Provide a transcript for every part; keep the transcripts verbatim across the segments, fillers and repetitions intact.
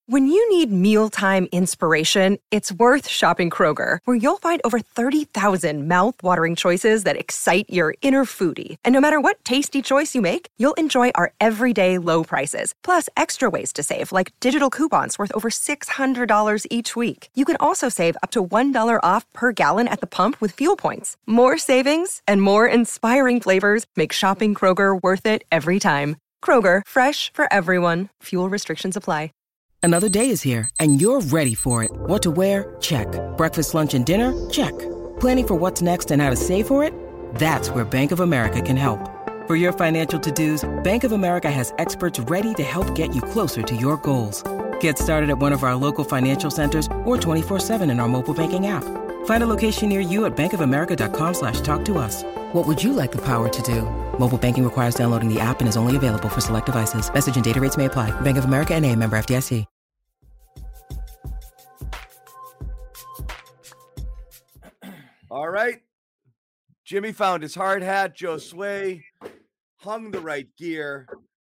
When you need mealtime inspiration, it's worth shopping Kroger, where you'll find over thirty thousand mouth-watering choices that excite your inner foodie. And no matter what tasty choice you make, you'll enjoy our everyday low prices, plus extra ways to save, like digital coupons worth over six hundred dollars each week. You can also save up to one dollar off per gallon at the pump with fuel points. More savings and more inspiring flavors make shopping Kroger worth it every time. Kroger, fresh for everyone. Fuel restrictions apply. Another day is here, and you're ready for it. What to wear? Check. Breakfast, lunch, and dinner? Check. Planning for what's next and how to save for it? That's where Bank of America can help. For your financial to-dos, Bank of America has experts ready to help get you closer to your goals. Get started at one of our local financial centers or twenty-four seven in our mobile banking app. Find a location near you at bankofamerica.com slash talk to us. What would you like the power to do? Mobile banking requires downloading the app and is only available for select devices. Message and data rates may apply. Bank of America N A, member F D I C. All right. Jimmy found his hard hat. Josue hung the right gear.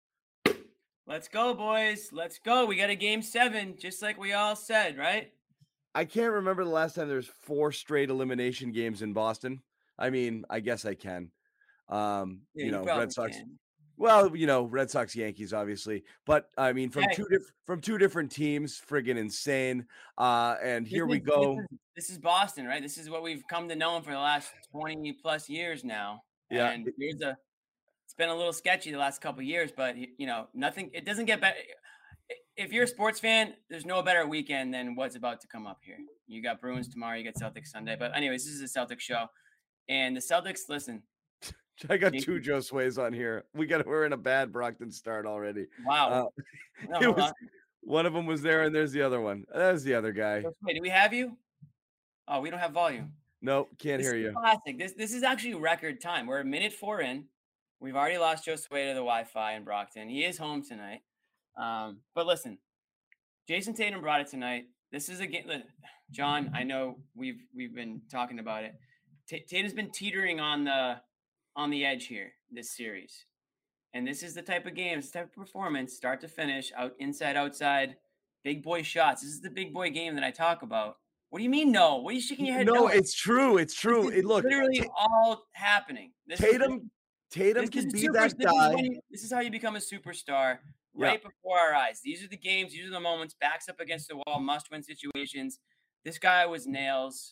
Let's go, boys. Let's go. We got a game seven, just like we all said, right? I can't remember the last time there's four straight elimination games in Boston. I mean, I guess I can. Um, Yeah, you you know, probably Red Sox. can. Well, you know, Red Sox, Yankees, obviously, but I mean, from Yeah. two different from two different teams, friggin' insane. Uh, and here This we is- go. This is, this is Boston, right? This is what we've come to know them for the last twenty plus years now. Yeah. And here's a. It's been a little sketchy the last couple of years, but you know, nothing. It doesn't get better. If you're a sports fan, there's no better weekend than what's about to come up here. You got Bruins tomorrow, you got Celtics Sunday. But anyways, this is a Celtics show, and the Celtics. Listen, I got two Josue's on here. We got we're in a bad Brockton start already. wow. Uh, No, it hold was, on. one of them was there, and there's the other one. There's the other guy. Wait, do we have you? Oh, we don't have volume. Nope, can't This hear is you. Classic. This this is actually record time. We're a minute four in. We've already lost Josue to the Wi-Fi in Brockton. He is home tonight. Um, but listen, Jason Tatum brought it tonight. This is a game. John, I know we've we've been talking about it. T- Tatum's been teetering on the on the edge here this series, and this is the type of game, this type of performance, start to finish, out inside, outside, big boy shots. This is the big boy game that I talk about. What do you mean, no? What are you shaking your head? No, No, it's true. It's true. This is It, look, literally Ta- all happening. This is- Tatum, Tatum this can is be super- that this is guy. when you- this is how you become a superstar Yeah. right before our eyes. These are the games. These are the moments. Backs up against the wall, must-win situations. This guy was nails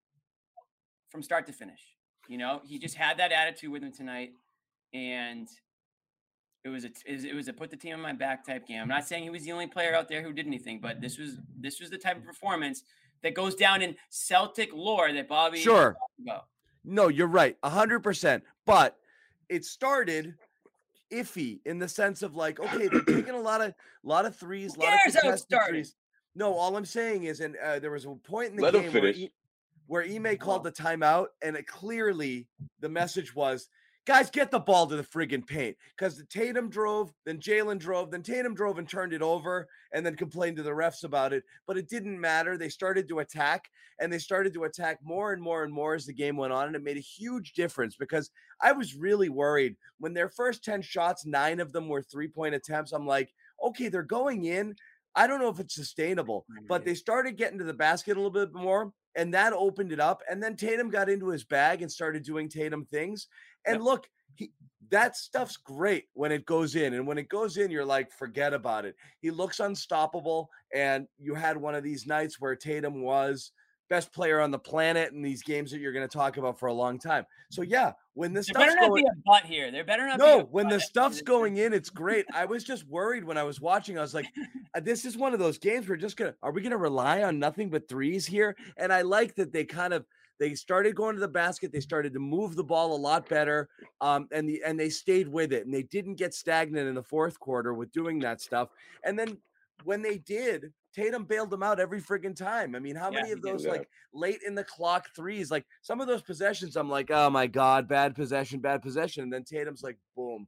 from start to finish. You know, he just had that attitude with him tonight, and it was a it was a put the team on my back type game. I'm not saying he was the only player out there who did anything, but this was this was the type of performance that goes down in Celtic lore that Bobby Sure. talked about. No, you're right, a hundred percent. But it started iffy in the sense of like, okay, they're taking a lot of lot of threes, a Who lot of cares how it contested started? threes. No, all I'm saying is, and uh, there was a point in the Let him game where, finish. I- where Ime called the timeout, and it clearly the message was, guys, get the ball to the friggin' paint. Because the Tatum drove, then Jalen drove, then Tatum drove and turned it over, and then complained to the refs about it. But it didn't matter. They started to attack, and they started to attack more and more and more as the game went on, and it made a huge difference because I was really worried when their first ten shots, nine of them were three-point attempts. I'm like, okay, they're going in. I don't know if it's sustainable, but they started getting to the basket a little bit more, and that opened it up. And then Tatum got into his bag and started doing Tatum things. And Yep. look, he, that stuff's great when it goes in. And when it goes in, you're like, forget about it. He looks unstoppable. And you had one of these nights where Tatum was best player on the planet in these games that you're going to talk about for a long time. So yeah, when the There stuff's better not going, be a butt here. There better not be no, a when butt the at stuff's this going time. in, it's great. I was just worried when I was watching. I was like, "Uh, this is one of those games we're just gonna, are we gonna rely on nothing but threes here? And I like that they kind of they started going to the basket, they started to move the ball a lot better. Um, and the and they stayed with it and they didn't get stagnant in the fourth quarter with doing that stuff. And then when they did, Tatum bailed them out every friggin' time. I mean, how Yeah, many he of did. those Yeah. like late in the clock threes, like some of those possessions, I'm like, oh my God, bad possession, bad possession. And then Tatum's like, boom,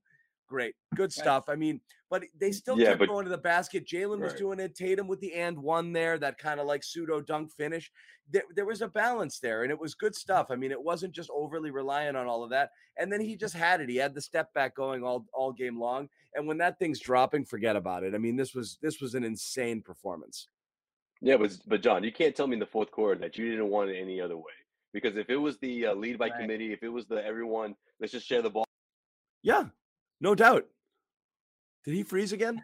Great. Good Right. stuff. I mean, but they still Yeah, kept but- going to the basket. Jalen was Right. doing it. Tatum with the and one there, that kind of like pseudo dunk finish. There, there was a balance there, and it was good stuff. I mean, it wasn't just overly reliant on all of that. And then he just had it. He had the step back going all, all game long. And when that thing's dropping, forget about it. I mean, this was this was an insane performance. Yeah, but but John, you can't tell me in the fourth quarter that you didn't want it any other way. Because if it was the uh, lead by Right. committee, if it was the everyone, let's just share the ball. Yeah, no doubt. Did he freeze again?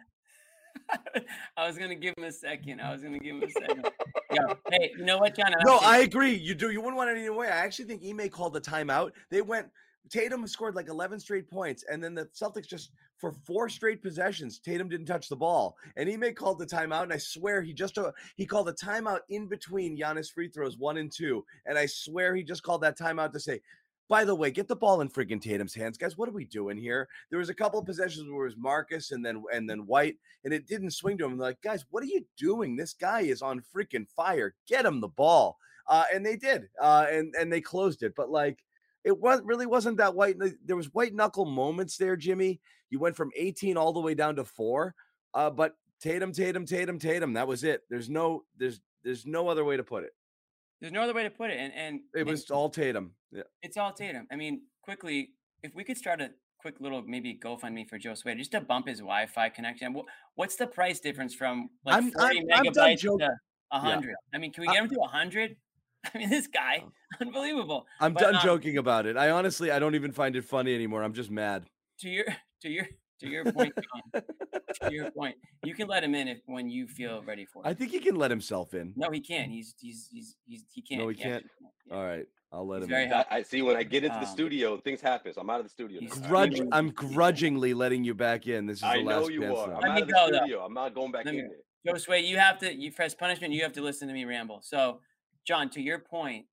I was gonna give him a second. I was gonna give him a second. Yo, hey, you know what, John? No, Actually- I agree. You do. You wouldn't want it any way. I actually think Ime called the timeout. They went. Tatum scored like eleven straight points, and then the Celtics just for four straight possessions, Tatum didn't touch the ball, and Ime called the timeout. And I swear he just uh, he called a timeout in between Giannis free throws one and two, and I swear he just called that timeout to say, by the way, get the ball in friggin' Tatum's hands, guys. What are we doing here? There was a couple of possessions where it was Marcus and then and then White, and it didn't swing to him. They're like, guys, what are you doing? This guy is on freaking fire. Get him the ball, uh, and they did, uh, and and they closed it. But like, it was really wasn't that white. There was white knuckle moments there, Jimmy. You went from eighteen all the way down to four, uh, but Tatum, Tatum, Tatum, Tatum. That was it. There's no, there's there's no other way to put it. There's no other way to put it. And and It was and all Tatum. Yeah. it's all Tatum. I mean, quickly, if we could start a quick little maybe GoFundMe for Joe Sway just to bump his Wi-Fi connection. What, what's the price difference from like I'm- forty I'm- I'm done megabytes joking. to a hundred? I mean, can we get him to a hundred? I mean, this guy, unbelievable. I'm But, done um, joking about it. I honestly, I don't even find it funny anymore. I'm just mad. To your to your to your point, John, to your point, you can let him in if when you feel ready for it. I think he can let himself in. No, he can't. He's he's he's he's he can't. No, he can't. Yeah. All right, I'll let He's him very in. hot. I, I see when I get into the Um, studio, things happen. So I'm out of the studio. he's now. Grudge, Steven- I'm grudgingly letting you back in. This is the I last know you chance are. now. I'm Let out me of the go, though. studio. I'm not going back Let in me- there. Joe Sway, you have to, you for as punishment, you have to listen to me ramble. So, John, to your point,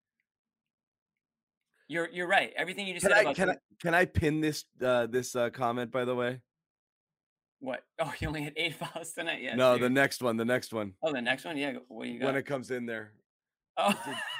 you're you're right. Everything you just Can said I about can I Tatum- can I pin this uh, this uh, comment by the way? what? Oh, you only had eight fouls tonight. Yeah. no, dude. the next one, the next one oh, the next one. Yeah. go- What do you got? when it comes in there. oh.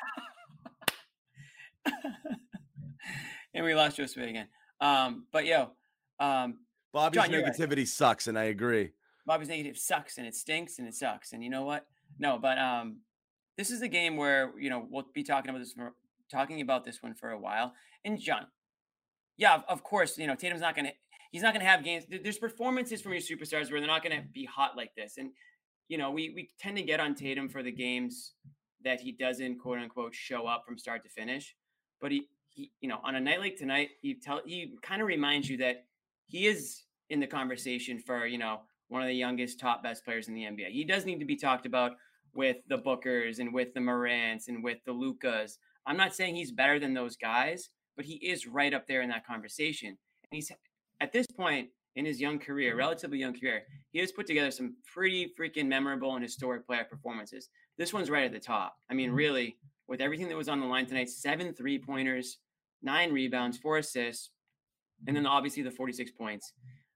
and we lost Joe Sway again. Um, but yo, um, Bobby's John, you're right. negativity sucks, and I agree. Bobby's negative sucks and it stinks and it sucks. And you know what? No, but um, this is a game where you know we'll be talking about this for, talking about this one for a while. And John, yeah, of, of course, you know Tatum's not gonna he's not gonna have games. there- There's performances from your superstars where they're not gonna be hot like this. And you know we we tend to get on Tatum for the games that he doesn't quote unquote show up from start to finish. But he he you know on a night like tonight he tell he kind of reminds you that he is in the conversation for you know. one of the youngest, top, best players in the N B A. He does need to be talked about with the Bookers and with the Morants and with the Lukas. I'm not saying he's better than those guys, but he is right up there in that conversation. And he's at this point in his young career, relatively young career, he has put together some pretty freaking memorable and historic player performances. This one's right at the top. I mean, really, with everything that was on the line tonight, seven three-pointers, nine rebounds, four assists, and then obviously the forty-six points.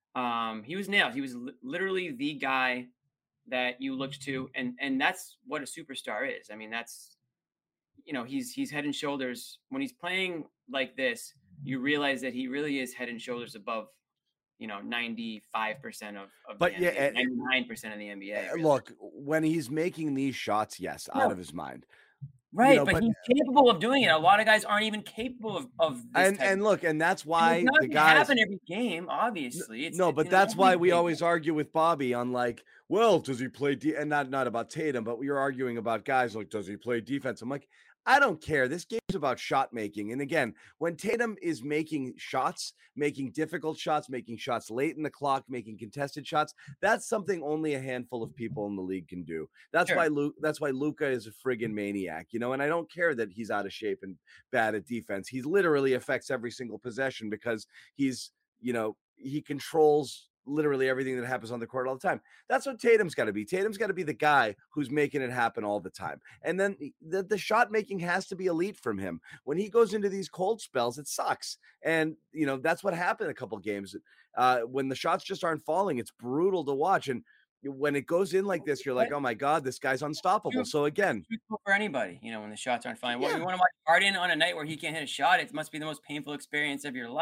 Um, he was nailed. He was li- literally the guy that you looked to, and and that's what a superstar is. I mean, that's you know, he's he's head and shoulders when he's playing like this. You realize that he really is head and shoulders above, you know, ninety-five percent of, of But the yeah, N B A, and- ninety-nine percent of the N B A. Uh, really. Look, when he's making these shots, yes, out No. of his mind. right, know, but, but- he's capable of doing it. A lot of guys aren't even capable of of this And type and of- look, and that's And why it's not the gonna guys. happen every game. Obviously, it's No, it's but in that's why every we game. always argue with Bobby on like, well, does he play de-? and not not about Tatum, but we were arguing about guys like, does he play defense? I'm like, I don't care. This game's about shot making. And again, when Tatum is making shots, making difficult shots, making shots late in the clock, making contested shots, that's something only a handful of people in the league can do. That's Sure. why Luke. That's why Luka is a friggin' maniac, you know. And I don't care that he's out of shape and bad at defense. He literally affects every single possession because he's, you know, he controls literally everything that happens on the court all the time. That's what Tatum's got to be. Tatum's got to be the guy who's making it happen all the time. And then the, the shot making has to be elite from him. When he goes into these cold spells, it sucks. And, you know, that's what happened a couple games. Uh, when the shots just aren't falling, it's brutal to watch. And when it goes in like this, you're like, oh my God, this guy's unstoppable. True. So again, Truthful for anybody, you know, when the shots aren't flying. Well, Yeah. you want to watch Harden on a night where he can't hit a shot, it must be the most painful experience of your life.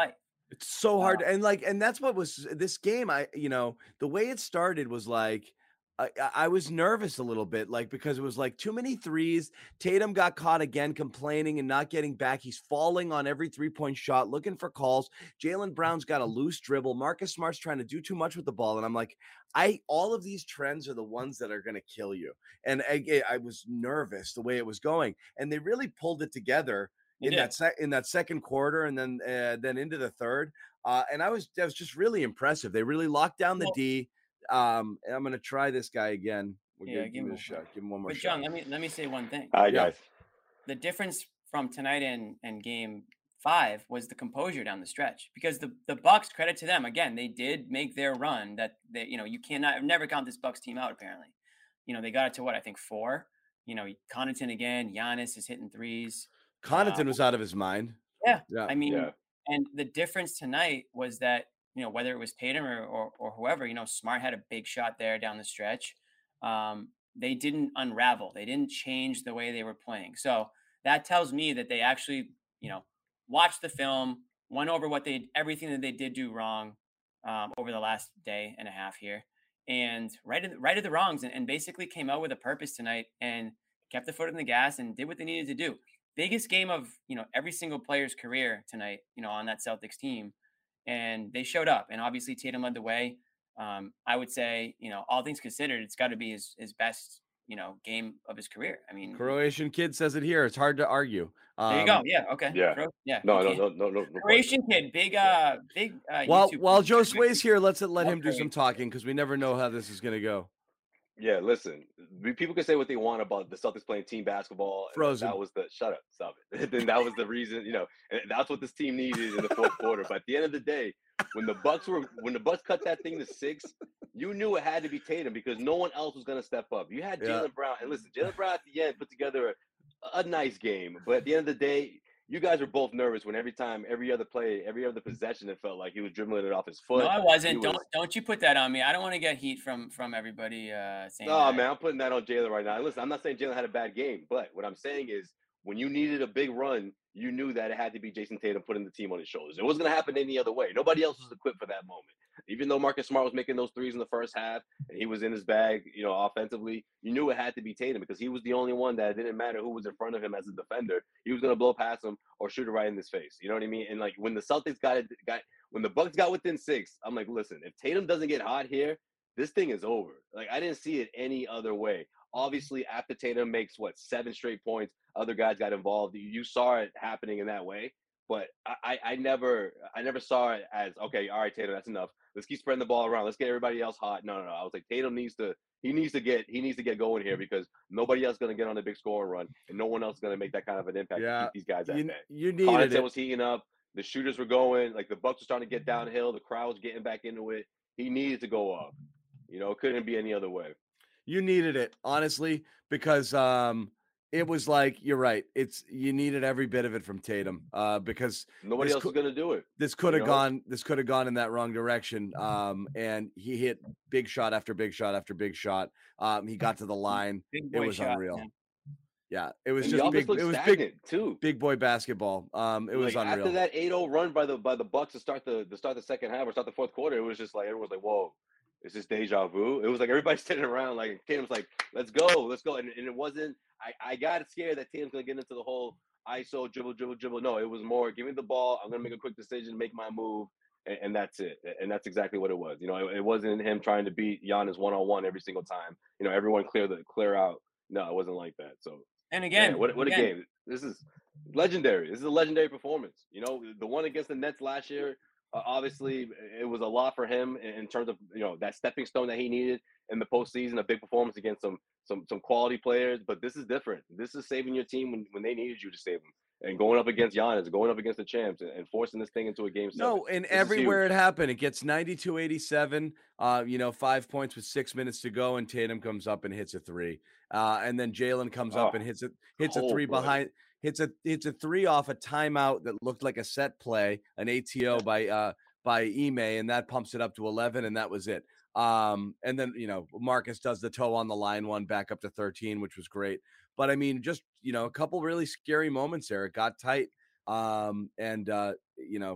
It's so hard, Uh, and like, and that's what was this game. I, you know, the way it started was like, I, I I was nervous a little bit, like because it was like too many threes. Tatum got caught again, complaining and not getting back. He's falling on every three point shot, looking for calls. Jaylen Brown's got a loose dribble. Marcus Smart's trying to do too much with the ball, and I'm like, I all of these trends are the ones that are going to kill you. And I, I was nervous the way it was going, and they really pulled it together You in did. that sec- in that second quarter, and then uh, then into the third. Uh, and I was that was just really impressive. They really locked down the Well, D. Um, and I'm gonna try this guy again. We're yeah, gonna give give him it a a shot. Give him one more But shot. John, let me let me say one thing. All right, Yeah. guys. The difference from tonight and and game five was the composure down the stretch, because the the Bucks, credit to them, again, they did make their run that they, you know, you cannot never count this Bucks team out. Apparently, you know, they got it to what, I think four. You know, Connaughton again, Giannis is hitting threes. Connaughton Um, was out of his mind. yeah, Yeah. I mean, Yeah. and the difference tonight was that, you know, whether it was Tatum or, or or whoever, you know, Smart had a big shot there down the stretch. Um, they didn't unravel. They didn't change the way they were playing. So that tells me that they actually, you know, watched the film, went over what they everything that they did do wrong um, over the last day and a half here, and righted righted the wrongs, and, and basically came out with a purpose tonight and kept the foot on the gas and did what they needed to do. Biggest game of, you know, every single player's career tonight, you know, on that Celtics team, and they showed up. And obviously Tatum led the way. Um, I would say, you know, all things considered, it's got to be his his best, you know, game of his career. I mean, Croatian kid says it here. It's hard to argue. Um, there you go. Yeah. Okay. Yeah. Cro- yeah. No, you no, can't- no, no, no, no question. Croatian kid, big, uh, big. Uh, While YouTube while Joe channel. Sway's here, let's let Love him do some Croatian. talking because we never know how this is gonna go. Yeah, listen. we- People can say what they want about the Celtics playing team basketball. and Frozen. That was the shut up, stop it. Then that was the reason, you know, and that's what this team needed in the fourth quarter. But at the end of the day, when the Bucks were when the Bucks cut that thing to six, you knew it had to be Tatum because no one else was going to step up. You had Yeah. Jaylen Brown, and listen, Jaylen Brown at the end put together a, a nice game. But at the end of the day, you guys were both nervous when every time, every other play, every other possession, it felt like he was dribbling it off his foot. No, I He wasn't. was- Don't don't you put that on me. I don't want to get heat from from everybody uh, saying. No, that. man, I'm putting that on Jalen right now. Listen, I'm not saying Jalen had a bad game, but what I'm saying is when you needed a big run, you knew that it had to be Jason Tatum putting the team on his shoulders. It wasn't going to happen any other way. Nobody else was equipped for that moment. Even though Marcus Smart was making those threes in the first half and he was in his bag, you know, offensively, you knew it had to be Tatum because he was the only one that it didn't matter who was in front of him as a defender. He was going to blow past him or shoot it right in his face. You know what I mean? And like when the Celtics got it, got when the Bucks got within six, I'm like, listen, if Tatum doesn't get hot here, this thing is over. Like I didn't see it any other way. Obviously, after Tatum makes what seven straight points, other guys got involved. You saw it happening in that way, but I, I never, I never saw it as okay. All right, Tatum, that's enough. Let's keep spreading the ball around. Let's get everybody else hot. No, no, no. I was like, Tatum needs to, he needs to get, he needs to get going here because nobody else is going to get on a big scoring run, and no one else is going to make that kind of an impact to Yeah, keep these guys at You, bay. you needed Connaughton it. was heating up. The shooters were going. Like the Bucks were starting to get downhill. The crowd was getting back into it. He needed to go off. You know, it couldn't be any other way. You needed it, honestly, because um, it was like you're right. It's you needed every bit of it from Tatum, uh, because Nobody This else cou- is going to do it. this could have You know? gone. This could have gone in that wrong direction. Um, and he hit big shot after big shot after big shot. Um, he got to the line. Big It boy was shot, unreal. man. Yeah, it was And the just offense big. looked It was stagnant big, too. big boy basketball. Um, it was like unreal. after that eight oh run by the by the Bucks to start the to start the second half or start the fourth quarter, it was just like everyone's like, "Whoa, is this deja vu?" It was like everybody sitting around like Tatum's like, "Let's go, let's go," and, and it wasn't. I I got scared that Tatum's gonna get into the whole I S O dribble dribble dribble. No, it was more give me the ball. I'm gonna make a quick decision, make my move, and, and that's it. And that's exactly what it was. You know, it, it wasn't him trying to beat Giannis one on one every single time. You know, everyone clear the clear out. No, it wasn't like that. So. And again, Man, what what again, a game! This is legendary. This is a legendary performance. You know, the one against the Nets last year, uh, obviously, it was a lot for him in, in terms of you know that stepping stone that he needed in the postseason. A big performance against some some some quality players. But this is different. This is saving your team when, when they needed you to save them, and going up against Giannis, going up against the champs, and, and forcing this thing into a game seven. No, and This is everywhere huge. it happened, it gets ninety-two eighty-seven. Uh, you know, five points with six minutes to go, and Tatum comes up and hits a three. Uh, and then Jalen comes up Oh, and hits it, hits a three cold-blooded. behind, hits a hits a three off a timeout that looked like a set play, an A T O by uh by Ime, and that pumps it up to eleven, and that was it. Um, and then you know Marcus does the toe on the line one back up to thirteen, which was great. But I mean, just you know, a couple really scary moments there. It got tight. Um, and uh, you know,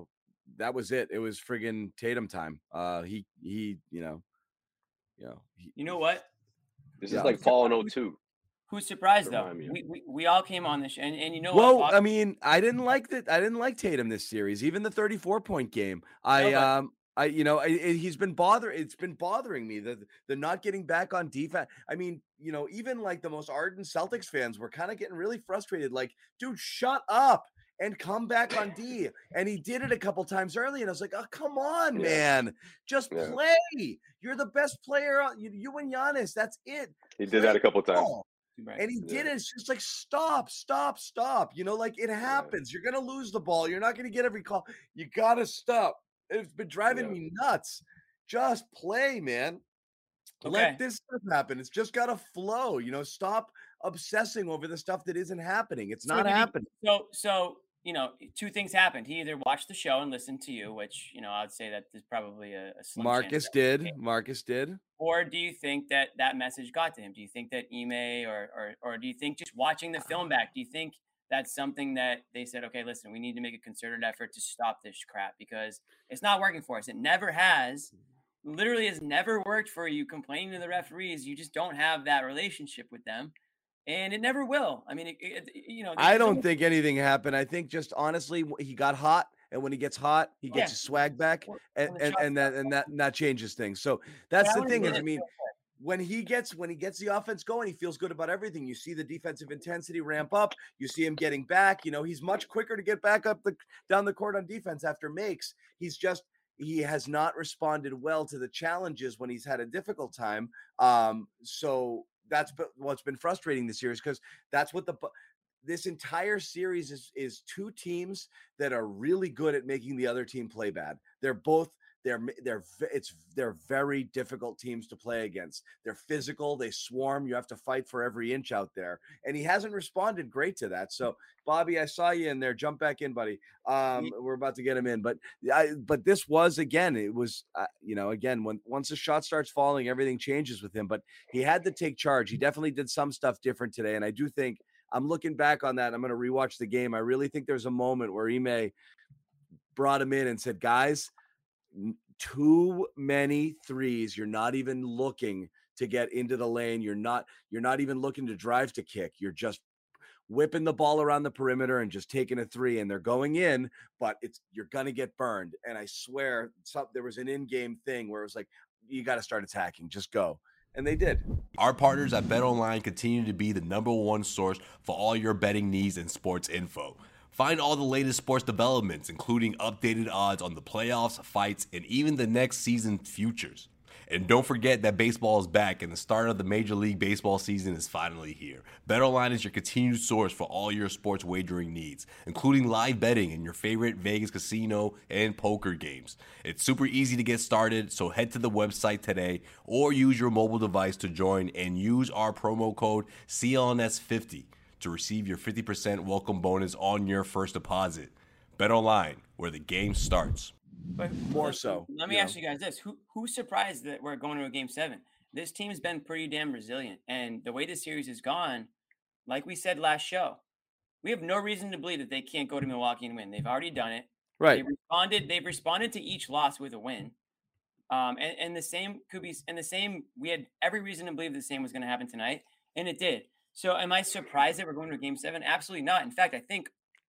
that was it. It was friggin' Tatum time. Uh, he he, you know, you know, he, You know what? This Yeah. is like Paul in oh two. Who's surprised though? Remind me of. We, we we all came on this, and and you know Well, what? I mean, I didn't like that. I didn't like Tatum this series, even the thirty-four point game. I, No, but- um, I, you know, I, I- he's been bother. It's been bothering me the the not getting back on defense. I mean, you know, even like the most ardent Celtics fans were kind of getting really frustrated. Like, dude, shut up and come back on D. And he did it a couple times early, and I was like, oh, come on, Yeah. man, just Yeah. play. You're the best player. on- You, you and Giannis. That's it. He did that a couple times. ball. And he did it. It's just like, stop, stop, stop. You know, like it happens. You're going to lose the ball. You're not going to get every call. You got to stop. It's been driving Yeah. me nuts. Just play, man. Okay. Let this stuff happen. It's just got to flow. You know, stop obsessing over the stuff that isn't happening. It's So not did he- happening. So so you know, two things happened. He either watched the show and listened to you, which you know, I'd say that there's probably a, a slim chance Marcus that- did. Marcus did. Or do you think that that message got to him? Do you think that Ime or, or or do you think just watching the film back, do you think that's something that they said, okay, listen, we need to make a concerted effort to stop this crap because it's not working for us. It never has. Literally has never worked for you complaining to the referees. You just don't have that relationship with them. And it never will. I mean, it, it, you know, I there's don't almost- think anything happened. I think just honestly, w- he got hot, and when he gets hot, he gets Yeah. his swag back, When and the and, shots and that start and that and that changes things. So that's I the wanna thing. say Is I this mean, real quick. when he gets when he gets the offense going, he feels good about everything. You see the defensive intensity ramp up. You see him getting back. You know, he's much quicker to get back up the down the court on defense after makes. He's just he has not responded well to the challenges when he's had a difficult time. Um, so that's be- what's been frustrating this year is because that's what the Bu- this entire series is is two teams that are really good at making the other team play bad. They're both they're ma- they're ve- it's they're very difficult teams to play against. They're physical, they swarm, you have to fight for every inch out there. And he hasn't responded great to that. So, Bobby, I saw you in there. Jump back in, buddy. Um we're about to get him in, but I but this was again, it was uh, you know, again, when once the shot starts falling, everything changes with him, but he had to take charge. He definitely did some stuff different today, and I do think I'm looking back on that. I'm going to rewatch the game. I really think there's a moment where Ime brought him in and said, guys, n- too many threes. You're not even looking to get into the lane. You're not, you're not even looking to drive to kick. You're just whipping the ball around the perimeter and just taking a three, and they're going in, but it's, you're going to get burned. And I swear some, there was an in-game thing where it was like, you got to start attacking, just go. And they did. Our partners at BetOnline continue to be the number one source for all your betting needs and sports info. Find all the latest sports developments, including updated odds on the playoffs, fights, and even the next season futures. And don't forget that baseball is back and the start of the Major League Baseball season is finally here. BetOnline is your continued source for all your sports wagering needs, including live betting and your favorite Vegas casino and poker games. It's super easy to get started, so head to the website today or use your mobile device to join and use our promo code C L N S fifty to receive your fifty percent welcome bonus on your first deposit. BetOnline, where the game starts. But More let- so, Let me you ask you guys this: Who who's surprised that we're going to a game seven? This team's been pretty damn resilient, and the way this series has gone, like we said last show, we have no reason to believe that they can't go to Milwaukee and win. They've already done it. Right. They've responded. They've responded to each loss with a win. Um, and, and the same could be, and the same. We had every reason to believe the same was going to happen tonight, and it did. So, am I surprised that we're going to a game seven? Absolutely not. In fact, I think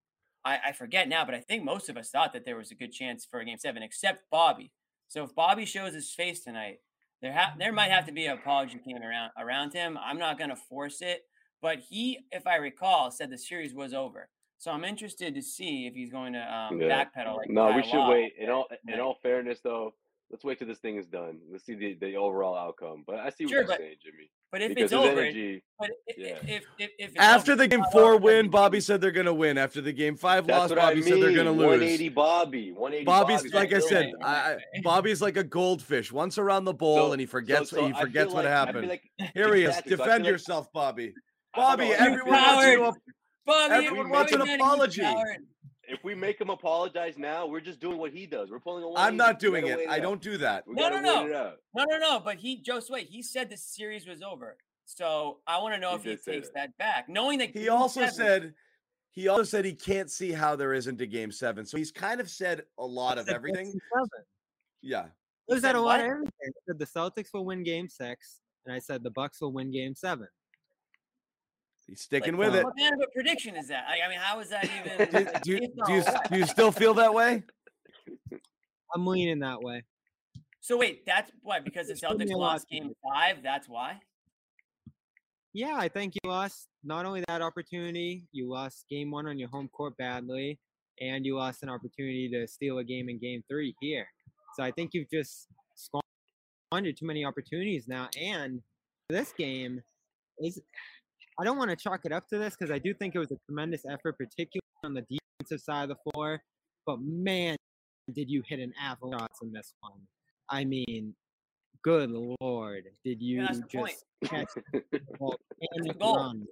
I, I forget now, but I think most of us thought that there was a good chance for a game seven, except Bobby. So if Bobby shows his face tonight, there ha- there might have to be an apology coming around around him. I'm not going to force it, but he, if I recall, said the series was over. So I'm interested to see if he's going to um, Yeah. backpedal. Like No, we Kyle should Lowry wait. In all in tonight. all fairness, though, let's wait till this thing is done. Let's see the, the overall outcome. But I see what Sure, you're but- saying, Jimmy. But if Because it's his over, energy, but if, yeah. if, if, if it's After over, the game Kyle four Lowry win, doesn't Bobby do- said they're going to win. After the game five that's loss, what Bobby I mean. said they're going to lose. one eighty Bobby. one eighty Bobby's Bobby. like I That's said, it. right. I, I- Bobby's like a goldfish. Once around the bowl, So- and he forgets. so- so he I forgets feel what like- I feel happened. like- Here he is. exactly. So I Defend feel like- yourself, Bobby. I don't Bobby, know. everyone You wants you to. coward. Bobby, everyone Bobby wants an Bennett, you apology. coward. If we make him apologize now, we're just doing what he does. We're pulling a one. I'm not doing it. I don't do that. We No, gotta no, wait it out. No, no, no. But he, Joe Sway, he said the series was over. So I want to know He if he did say takes that. that back, knowing that He game also seven- said He also said he can't see how there isn't a game seven. So he's kind of said a lot of everything. Yeah. He said a lot what? of everything. I said the Celtics will win game six, and I said the Bucks will win game seven. He's sticking Like, with it. What kind of a prediction is that? I, I mean, how is that even? Do, like, do, you- based do, you, on what? do you still feel that way? I'm leaning that way. So wait, that's why because the It's giving me Celtics a lot lost to game do. five. That's why. Yeah, I think you lost not only that opportunity, you lost game one on your home court badly, and you lost an opportunity to steal a game in game three here. So I think you've just squandered too many opportunities now. And this game is, I don't want to chalk it up to this because I do think it was a tremendous effort, particularly on the defensive side of the floor. But man, did you hit an avalanche in this one. I mean, good Lord, did you Yeah, that's the point. just catch the ball and That's the goal. run?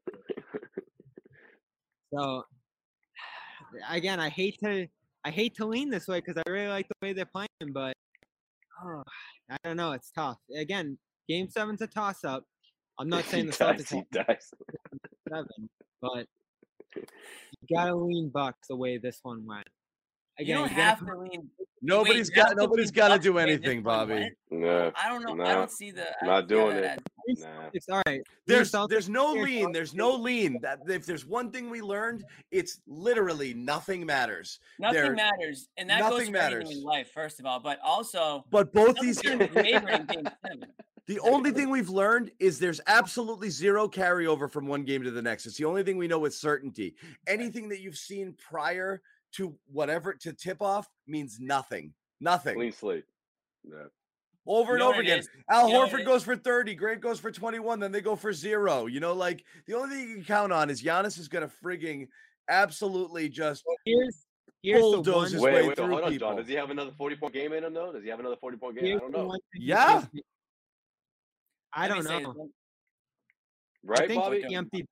So again, I hate to I hate to lean this way because I really like the way they're playing, but oh, I don't know, it's tough. Again, game seven's a toss up. I'm not saying the He dies, Celtics he have dies. seven, but you gotta lean Bucks the way this one went. You Again, don't you're gonna have come- to lean. Nobody's Wait, you have got to nobody's lean got to Bucks do the way this anything, one Bobby. went? Nah, I don't know. nah, I don't see the. I not don't see doing that it. as- Nah. It's all right. There's Celtics- there's no Here's lean. Celtics. There's no lean. That if there's one thing we learned, it's literally nothing matters. Nothing There- matters, and that goes nothing for anything matters. in life, first of all. But also, But both Celtics these game is favored in game seven. the only thing we've learned is there's absolutely zero carryover from one game to the next. It's the only thing we know with certainty. Anything that you've seen prior to whatever to tip off means nothing. Nothing. Clean slate. Yeah. Over You and know over what it again. is? Al You know what it Horford is? goes for thirty. Grant goes for twenty-one. Then they go for zero. You know, like the only thing you can count on is Giannis is going to frigging absolutely just Here's here's the bulldoze one. his Wait, way wait, through hold on, people. John. Does he have another forty-point game in him, though? Does he have another forty-point game? I here's don't the know. one thing that Yeah. gives me- I Let me don't say know. this. I Right, think Bobby? he emptied.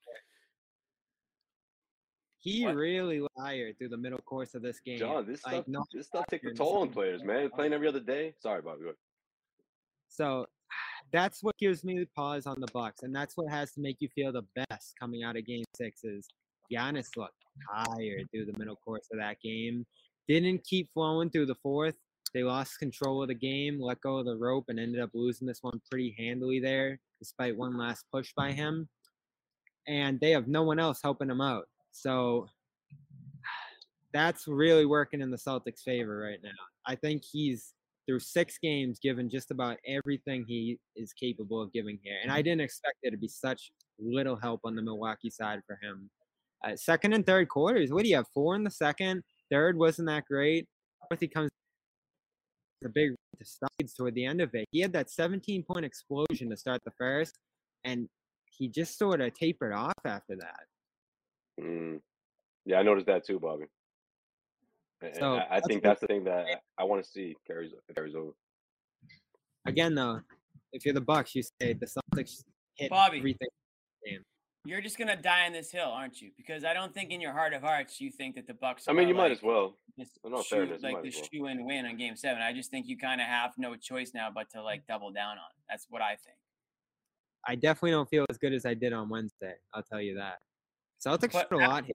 He What? really was tired through the middle course of this game. John, this Like, stuff, not this stuff takes a in toll on some- players, man. Playing every other day. Sorry, Bobby. Go ahead. So that's what gives me the pause on the Bucks, and that's what has to make you feel the best coming out of Game Six. Is Giannis looked tired through the middle course of that game. Didn't keep flowing through the fourth. They lost control of the game, let go of the rope, and ended up losing this one pretty handily there, despite one last push by him. And they have no one else helping him out. So that's really working in the Celtics' favor right now. I think he's through six games given just about everything he is capable of giving here. And I didn't expect there to be such little help on the Milwaukee side for him. Uh, second and third quarters, what do you have? Four in the second. Third wasn't that great. Fourth, he comes the big sides toward the end of it. He had that seventeen-point explosion to start the first, and he just sort of tapered off after that. Mm. Yeah, I noticed that too, Bobby. And So, I, I that's think what- that's the thing that I, I want to see carries carries over. Again, though, if you're the Bucks, you say the Celtics hit Bobby. everything. You're just gonna die on this hill, aren't you? Because I don't think in your heart of hearts you think that the Bucks. I mean, are, you might like, as well. Just In all shoe- fairness, you like might the as well. shoe and win on Game Seven. I just think you kind of have no choice now but to like double down on. That's what I think. I definitely don't feel as good as I did on Wednesday. I'll tell you that. Celtics But showed a lot here.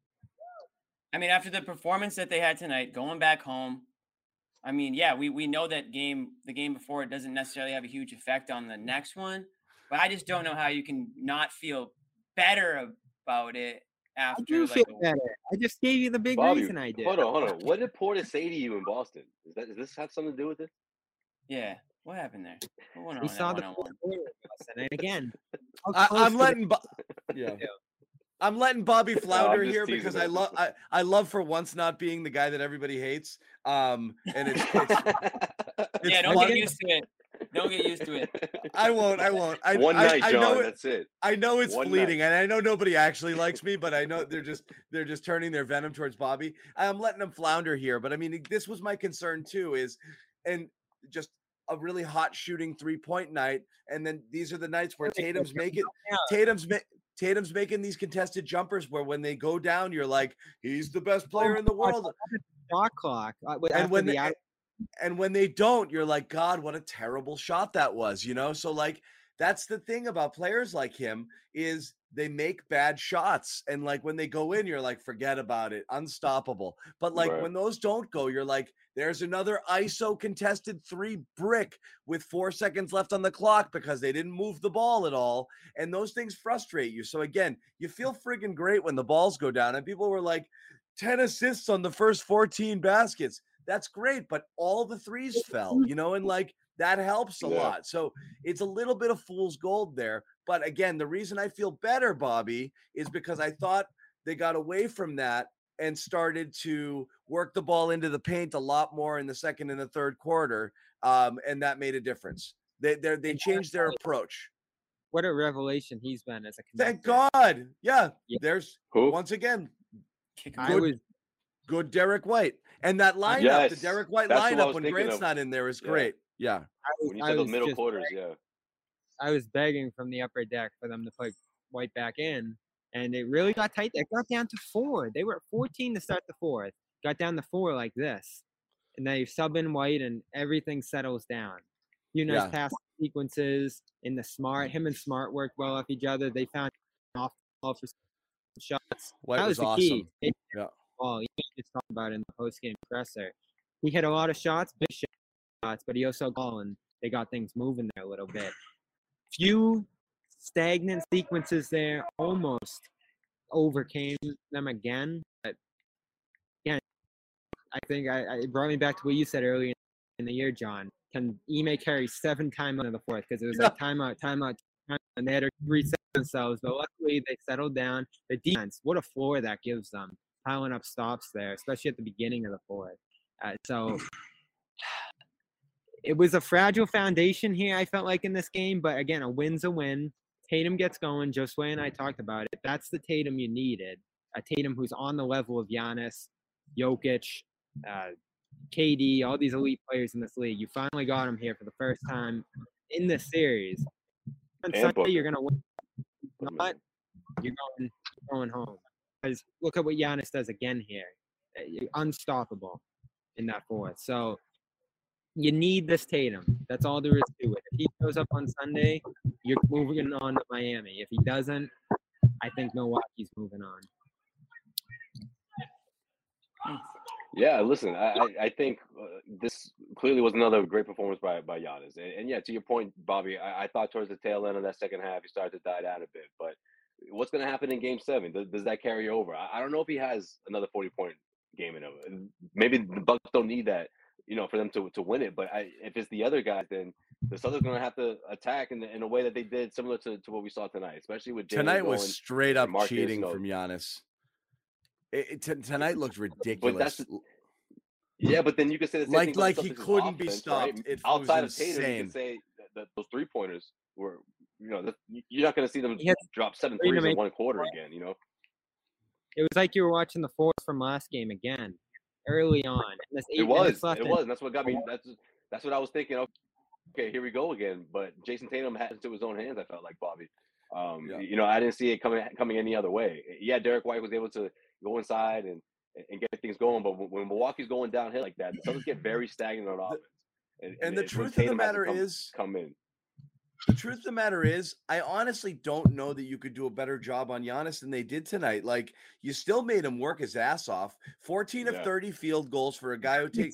I mean, after the performance that they had tonight, going back home, I mean, yeah, we we know that game, the game before, it doesn't necessarily have a huge effect on the next one, but I just don't know how you can not feel better about it after. I do like, feel a- better. I just gave you the big Bobby, reason I did. hold on, hold on. What did Porter say to you in Boston? Is that does this have something to do with this? Yeah, what happened there? What went on We that saw the one-on-one? fourth quarter of us, and again, how I, close I'm to letting Bo- the- yeah. I'm letting Bobby I'm flounder just here teasing because him. I love I, I love for once not being the guy that everybody hates. Um, and it's, it's, it's Yeah, don't fun- get used to it. Don't get used to it. I won't. I won't. I, One I, night, I John. know it, That's it. I know it's One fleeting, night. and I know nobody actually likes me, but I know they're just they're just turning their venom towards Bobby. I'm letting them flounder here, but I mean, this was my concern too. Is and just a really hot shooting three point night, and then these are the nights where Tatum's making Tatum's ma- Tatum's making these contested jumpers where when they go down, you're like, he's the best player in the world, shot clock. uh, w- and after when the they, out- and when they don't, you're like, God, what a terrible shot that was, you know? So like that's the thing about players like him is they make bad shots. And like when they go in, you're like, forget about it. Unstoppable. But like Right. when those don't go, you're like, there's another I S O contested three brick with four seconds left on the clock because they didn't move the ball at all. And those things frustrate you. So again, you feel friggin' great when the balls go down. And people were like, ten assists on the first fourteen baskets. That's great. But all the threes fell, you know, and like that helps a Yeah. lot. So it's a little bit of fool's gold there. But again, the reason I feel better, Bobby, is because I thought they got away from that and started to work the ball into the paint a lot more in the second and the third quarter. Um, and that made a difference. They they they changed their approach. What a revelation he's been as a Thank connector. God. Yeah. Yeah. There's Who? once again Kick I good- was good Derek White. And that lineup, the Yes, Derek White that's who I lineup was when thinking Grant's of. not in there is Yeah. great. Yeah. I was, When you I said those was middle just quarters, yeah. I was begging from the upper deck for them to put White back in, and it really got tight. It got down to four. They were at fourteen to start the fourth. Got down to four like this, and then you sub in White, and everything settles down. You nice Yeah. pass sequences in the Smart. Him and Smart worked well off each other. They found off ball for shots. White that was, was, the awesome. key. They Yeah. ball. You just talked about it in the post game presser. He hit a lot of shots, big shots, but he also ball, and they got things moving there a little bit. Few stagnant sequences there, almost overcame them again. But again, I think I, I it brought me back to what you said earlier in the year, John. Can Ime carry seven timeouts in the fourth? Because it was like timeout, timeout, timeout, and they had to reset themselves. But luckily, they settled down. The defense, what a floor that gives them, piling up stops there, especially at the beginning of the fourth. Uh, so it was a fragile foundation here, I felt like, in this game. But again, a win's a win. Tatum gets going. Josue and I talked about it. That's the Tatum you needed. A Tatum who's on the level of Giannis, Jokic, uh, K D, all these elite players in this league. You finally got him here for the first time in this series. On And Sunday, Booker. you're going to win. If not, you're going, going home. Because look at what Giannis does again here. Uh, Unstoppable in that fourth. So you need this Tatum. That's all there is to it. If he shows up on Sunday, you're moving on to Miami. If he doesn't, I think Milwaukee's moving on. Yeah, listen, I I, I think uh, this clearly was another great performance by by Giannis, and, and yeah, to your point, Bobby, I, I thought towards the tail end of that second half he started to die down a bit. But what's going to happen in Game Seven? Does, does that carry over? I, I don't know if he has another forty point game in him. Maybe the Bucks don't need that, you know, for them to to win it. But I, if it's the other guys, then the Southers going to have to attack in, in a way that they did, similar to, to what we saw tonight, especially with Jalen Tonight going, was straight up Marcus, cheating you know, from Giannis. It, it, t- tonight looked ridiculous. But that's the, yeah, but then you could say the same Like- thing about like the he Celtics' couldn't be offense, right? stopped. It was Outside of Tatum, you insane. can say that, that those three pointers were, you know, the, you're not going to see them He had drop seven three to threes in make one quarter again. You know, It was like you were watching the fourth from last game again, early on. And there's eight it was, minutes left it in- was. And that's what got me. That's that's what I was thinking. Okay, here we go again. But Jason Tatum had it to his own hands. I felt like Bobby. Um, Yeah. You know, I didn't see it coming coming any other way. Yeah, Derek White was able to go inside and and get things going. But when, when Milwaukee's going downhill like that, the Celtics get very stagnant on offense. And, And the it's when truth of the Tatum has to matter come, is, come in. the truth of the matter is, I honestly don't know that you could do a better job on Giannis than they did tonight. Like, you still made him work his ass off. fourteen of Yeah. thirty field goals for a guy who takes.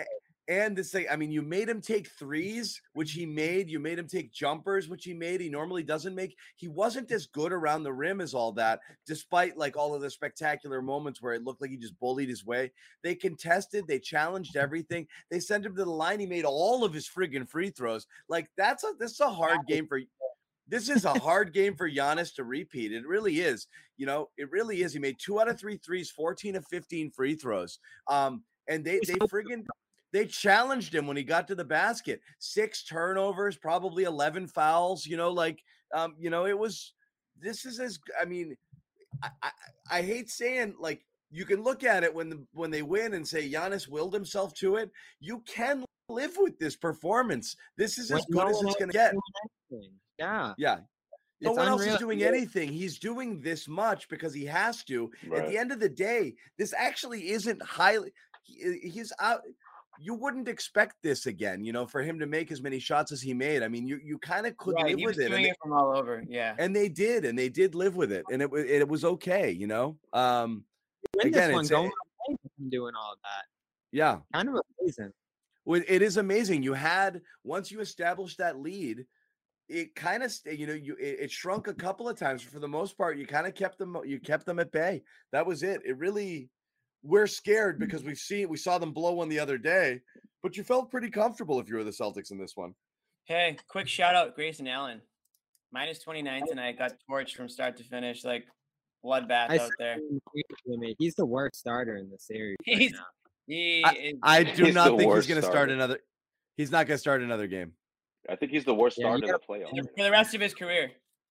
And this thing, I mean, you made him take threes, which he made. You made him take jumpers, which he made. He normally doesn't make. He wasn't as good around the rim as all that, despite like all of the spectacular moments where it looked like he just bullied his way. They contested, they challenged everything. They sent him to the line. He made all of his friggin' free throws. Like that's a this is a hard game for. This is a hard game for Giannis to repeat. It really is. You know, it really is. He made two out of three threes, fourteen of fifteen free throws. Um, and they they friggin' they challenged him when he got to the basket. Six turnovers, probably eleven fouls. You know, like um, you know, it was. This is as I mean, I, I, I hate saying like you can look at it when the, when they win and say Giannis willed himself to it. You can live with this performance. This is as When good no as one it's else going to is get. doing anything. Yeah. Yeah. No It's one else is unreal. doing anything. He's doing this much because he has to. At Right. the end of the day, this actually isn't highly. He, he's out. you wouldn't expect this again, you know, for him to make as many shots as he made. I mean, you you kind of could Right, live he was with it. doing And it from all over. Yeah. And they did, and they did live with it, and it was it was okay, you know. Um, Win again, this one it's going a, away with him doing all that. yeah, Kind of amazing. well, it is amazing. You had once you established that lead, it kind of you know you it, it shrunk a couple of times. For the most part, you kind of kept them you kept them at bay. That was it. It really we're scared because we've seen we saw them blow one the other day, but you felt pretty comfortable if you were the Celtics in this one. Hey, quick shout out Grayson Allen. minus twenty-nine tonight, got torched from start to finish, like bloodbath I out there. Jimmy, he's the worst starter in the series. Right He's now. he I, is, I do He's not the think he's worst going to start starter. another. He's not going to start another game. I think he's the worst Yeah, you starter in the gotta- playoffs. for the rest of his career.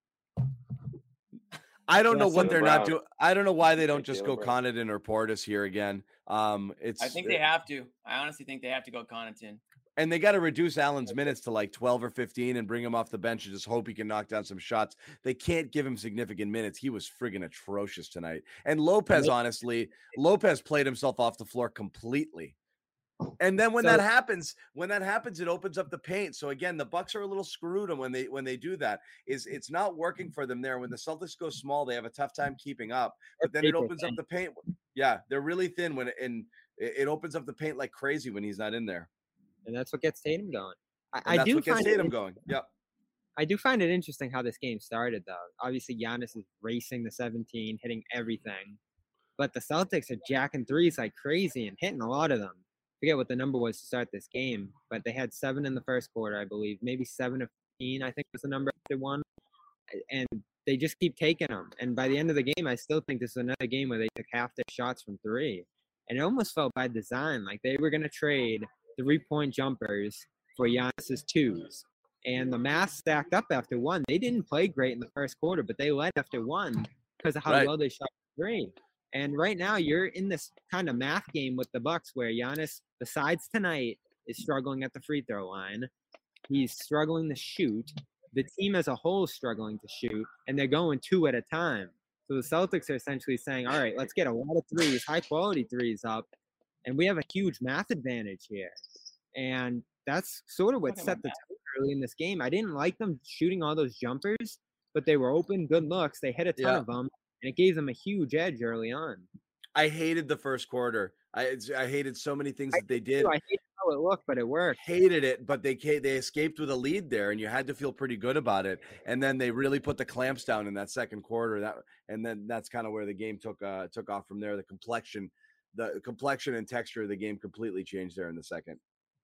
I don't know Yeah, what Jaylen they're not Brown. doing. I don't know why they don't Like just Jaylen go Brown. Connaughton or Portis here again. Um, it's I think they have to. I honestly think they have to go Connaughton. and they got to reduce Allen's minutes to like twelve or fifteen and bring him off the bench and just hope he can knock down some shots. They can't give him significant minutes. He was friggin' atrocious tonight. And Lopez, honestly, Lopez played himself off the floor completely. And then when So- that happens, when that happens, it opens up the paint. So again, the Bucks are a little screwed when they when they do that. Is it's not working for them there. When the Celtics go small, they have a tough time keeping up. But then it paper opens up the paint. Yeah, they're really thin when it, and it, it opens up the paint like crazy when he's not in there. and that's what gets Tatum going. I, And I that's do what gets find Tatum it, going. Yep. I do find it interesting how this game started, though. Obviously, Giannis is racing the seventeen, hitting everything, but the Celtics are jacking threes like crazy and hitting a lot of them. Forget what the number was to start this game, but they had seven in the first quarter, I believe, maybe seven of fifteen. I think was the number after one, and they just keep taking them. And by the end of the game, I still think this is another game where they took half their shots from three, and it almost felt by design, like they were going to trade three-point jumpers for Giannis's twos. And the math stacked up after one. They didn't play great in the first quarter, but they led after one because of how Right. well they shot three. And right now, you're in this kind of math game with the Bucks, where Giannis, besides tonight, is struggling at the free throw line. He's struggling to shoot. The team as a whole is struggling to shoot, and they're going two at a time. So the Celtics are essentially saying, "All right, let's get a lot of threes, high quality threes up, and we have a huge math advantage here." And that's sort of what Talking set about the tone early in this game. I didn't like them shooting all those jumpers, but they were open, good looks. They hit a ton Yeah. of them, and it gave them a huge edge early on. I hated the first quarter. I it's- I hated so many things that they did. I hate how it looked, but it worked. Hated it, but they ca- they escaped with a lead there, and you had to feel pretty good about it. And then they really put the clamps down in that second quarter. That and then that's kind of where the game took uh took off from there. The complexion, the complexion and texture of the game completely changed there in the second.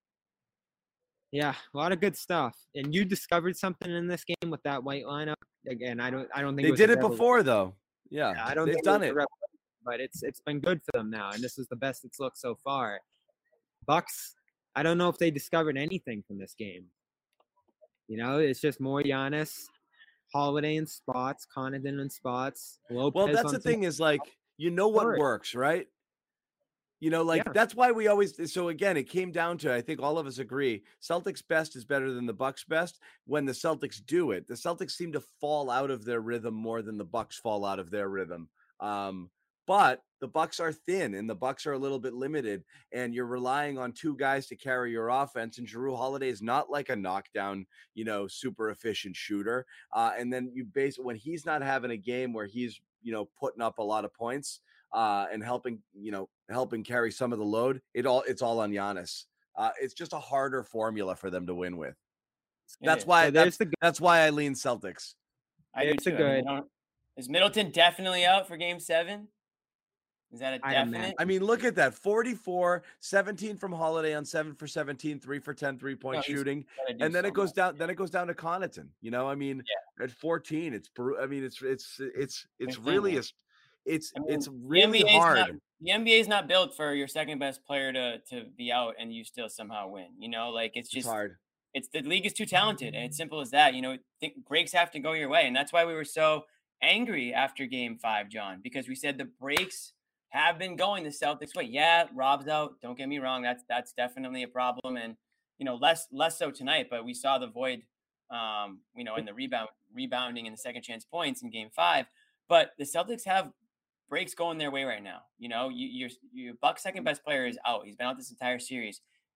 Yeah, a lot of good stuff. And you discovered something in this game with that white lineup. Again, I don't, I don't think They was a did it revel- before though. Yeah, Yeah, I don't they've think done was a it. revel- but it's it's been good for them now, and this is the best it's looked so far. Bucks, I don't know if they discovered anything from this game. You know, it's just more Giannis, Holiday in spots, Connaughton in spots. Lopez Well, that's on the some- thing is like you know what Sure. works, right? You know, like Yeah. that's why we always. So again, it came down to I think all of us agree Celtics best is better than the Bucks best when the Celtics do it. The Celtics seem to fall out of their rhythm more than the Bucks fall out of their rhythm. Um, but the Bucks are thin and the Bucks are a little bit limited, and you're relying on two guys to carry your offense. And Jrue Holiday is not like a knockdown, you know, super efficient shooter. Uh, and then you base when he's not having a game where he's you know putting up a lot of points. Uh, and helping, you know, helping carry some of the load. It all it's all on Giannis. Uh, it's just a harder formula for them to win with. It That's is. why So there's that's, the good- that's why I lean Celtics. I do It's a too. I mean, they good- don't- Is Middleton definitely out for game seven? Is that a I'd definite? imagine. I mean, look at that. forty-four, seventeen from Holiday on seven for seventeen, three for ten three-point No, he's shooting. Gotta do And then it goes something. down, then it goes down to Connaughton. You know, I mean, at fourteen, it's bru- I mean, it's it's it's it's Same thing, really man. a, it's I mean, it's The really N B A is hard. Not, the N B A is not built for your second best player to to be out and you still somehow win. You know, like it's It's just hard. it's the league is too talented, and it's simple as that. You know, think breaks have to go your way, and that's why we were so angry after Game Five, John, because we said the breaks have been going the Celtics' way. Yeah, Rob's out. Don't get me wrong. That's that's definitely a problem, and you know, less less so tonight. But we saw the void, um, you know, in the rebound rebounding and the second chance points in Game Five. But the Celtics have breaks going their way right now. You know, you, your your Buck's second best player is out. He's been out this entire series.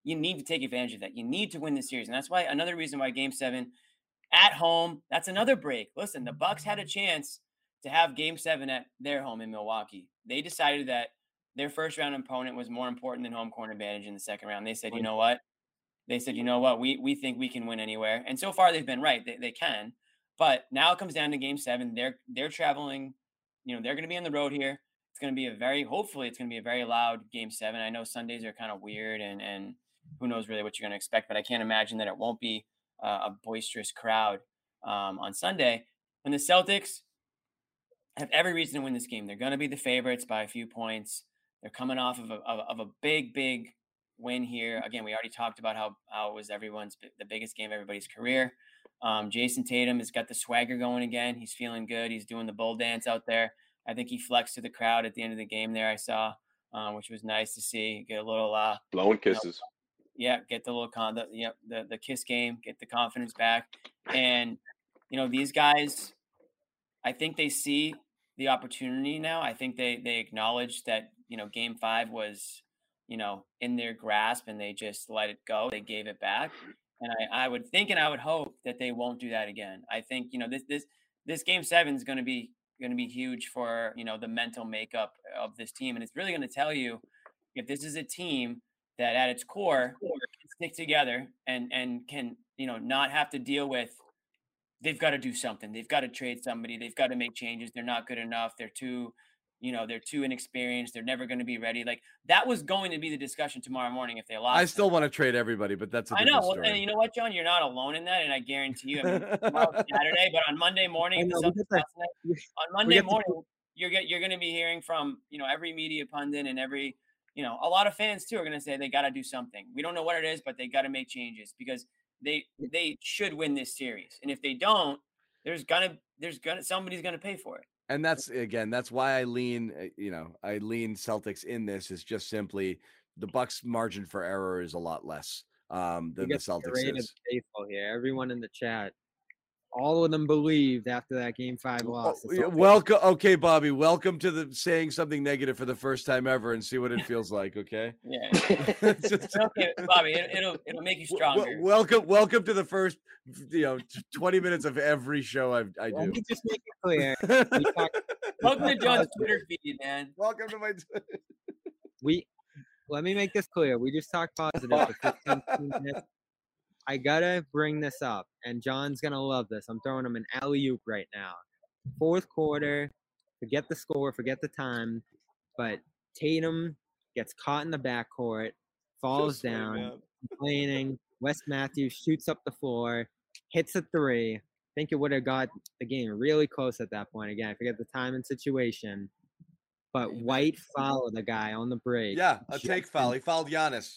you need to take advantage of that. You need to win this series. And that's why another reason why game seven at home, that's another break. Listen, the Bucks had a chance to have game seven at their home in Milwaukee. They decided that their first round opponent was more important than home court advantage in the second round. They said, you know what? They said, you know what? We we think we can win anywhere. And so far they've been right. They, they can. But now it comes down to game seven. They're they're traveling, you know, they're going to be on the road here. It's going to be a very, hopefully it's going to be a very loud game seven. I know Sundays are kind of weird and, and who knows really what you're going to expect, but I can't imagine that it won't be uh, a boisterous crowd um, on Sunday. And the Celtics have every reason to win this game. They're going to be the favorites by a few points. They're coming off of a, of, of a big, big win here. Again, we already talked about how, how it was everyone's, the biggest game of everybody's career. Um, Jason Tatum has got the swagger going again. He's feeling good. He's doing the bull dance out there. I think he flexed to the crowd at the end of the game there, I saw, um, which was nice to see. Get a little uh, blowing kisses. You know, yeah, get the little con the, yeah, the the kiss game, get the confidence back. And you know, these guys, I think they see the opportunity now. I think they they acknowledge that, you know, game five was, you know, in their grasp and they just let it go. They gave it back. And I, I would think and I would hope that they won't do that again. I think, you know, this this this game seven is going to be going to be huge for, you know, the mental makeup of this team. And it's really going to tell you if this is a team that at its core can stick together and, and can, you know, not have to deal with, they've got to do something. They've got to trade somebody. They've got to make changes. They're not good enough. They're too, you know, they're too inexperienced. They're never going to be ready. Like that was going to be the discussion tomorrow morning if they lost. I still want to trade everybody, but that's a I different know. story. And you know what, John? You're not alone in that. And I guarantee you, I mean, tomorrow's Saturday, but on Monday morning, if the Celtics lost tonight, on Monday morning, you're get, you're going to be hearing from, you know, every media pundit and every, you know, a lot of fans too are going to say they got to do something. We don't know what it is, but they got to make changes because they they should win this series. And if they don't, there's gonna there's gonna somebody's gonna pay for it. And that's, again, that's why I lean, you know, I lean Celtics in this is just simply the Bucks margin for error is a lot less um, than the Celtics is. Faithful here. Everyone in the chat, all of them believed after that game five loss. Oh, welcome. Okay, Bobby, welcome to the saying something negative for the first time ever and see what it feels like. Okay. Yeah. Just, okay, Bobby, it, it'll, it'll make you stronger. Welcome. Welcome to the first, you know, twenty minutes of every show I, I do. Let me just make it clear. We talk, welcome to John's Twitter feed, man. Welcome to my. we, let me make this clear. We just talked positive for fifteen minutes. I gotta bring this up, and John's gonna love this. I'm throwing him an alley-oop right now. Fourth quarter, forget the score, forget the time, but Tatum gets caught in the backcourt, falls so down, man. complaining. Wes Matthews shoots up the floor, hits a three. I think it would have got the game really close at that point. Again, I forget the time and situation, but White fouled the guy on the break. Yeah, a take foul. He fouled Giannis.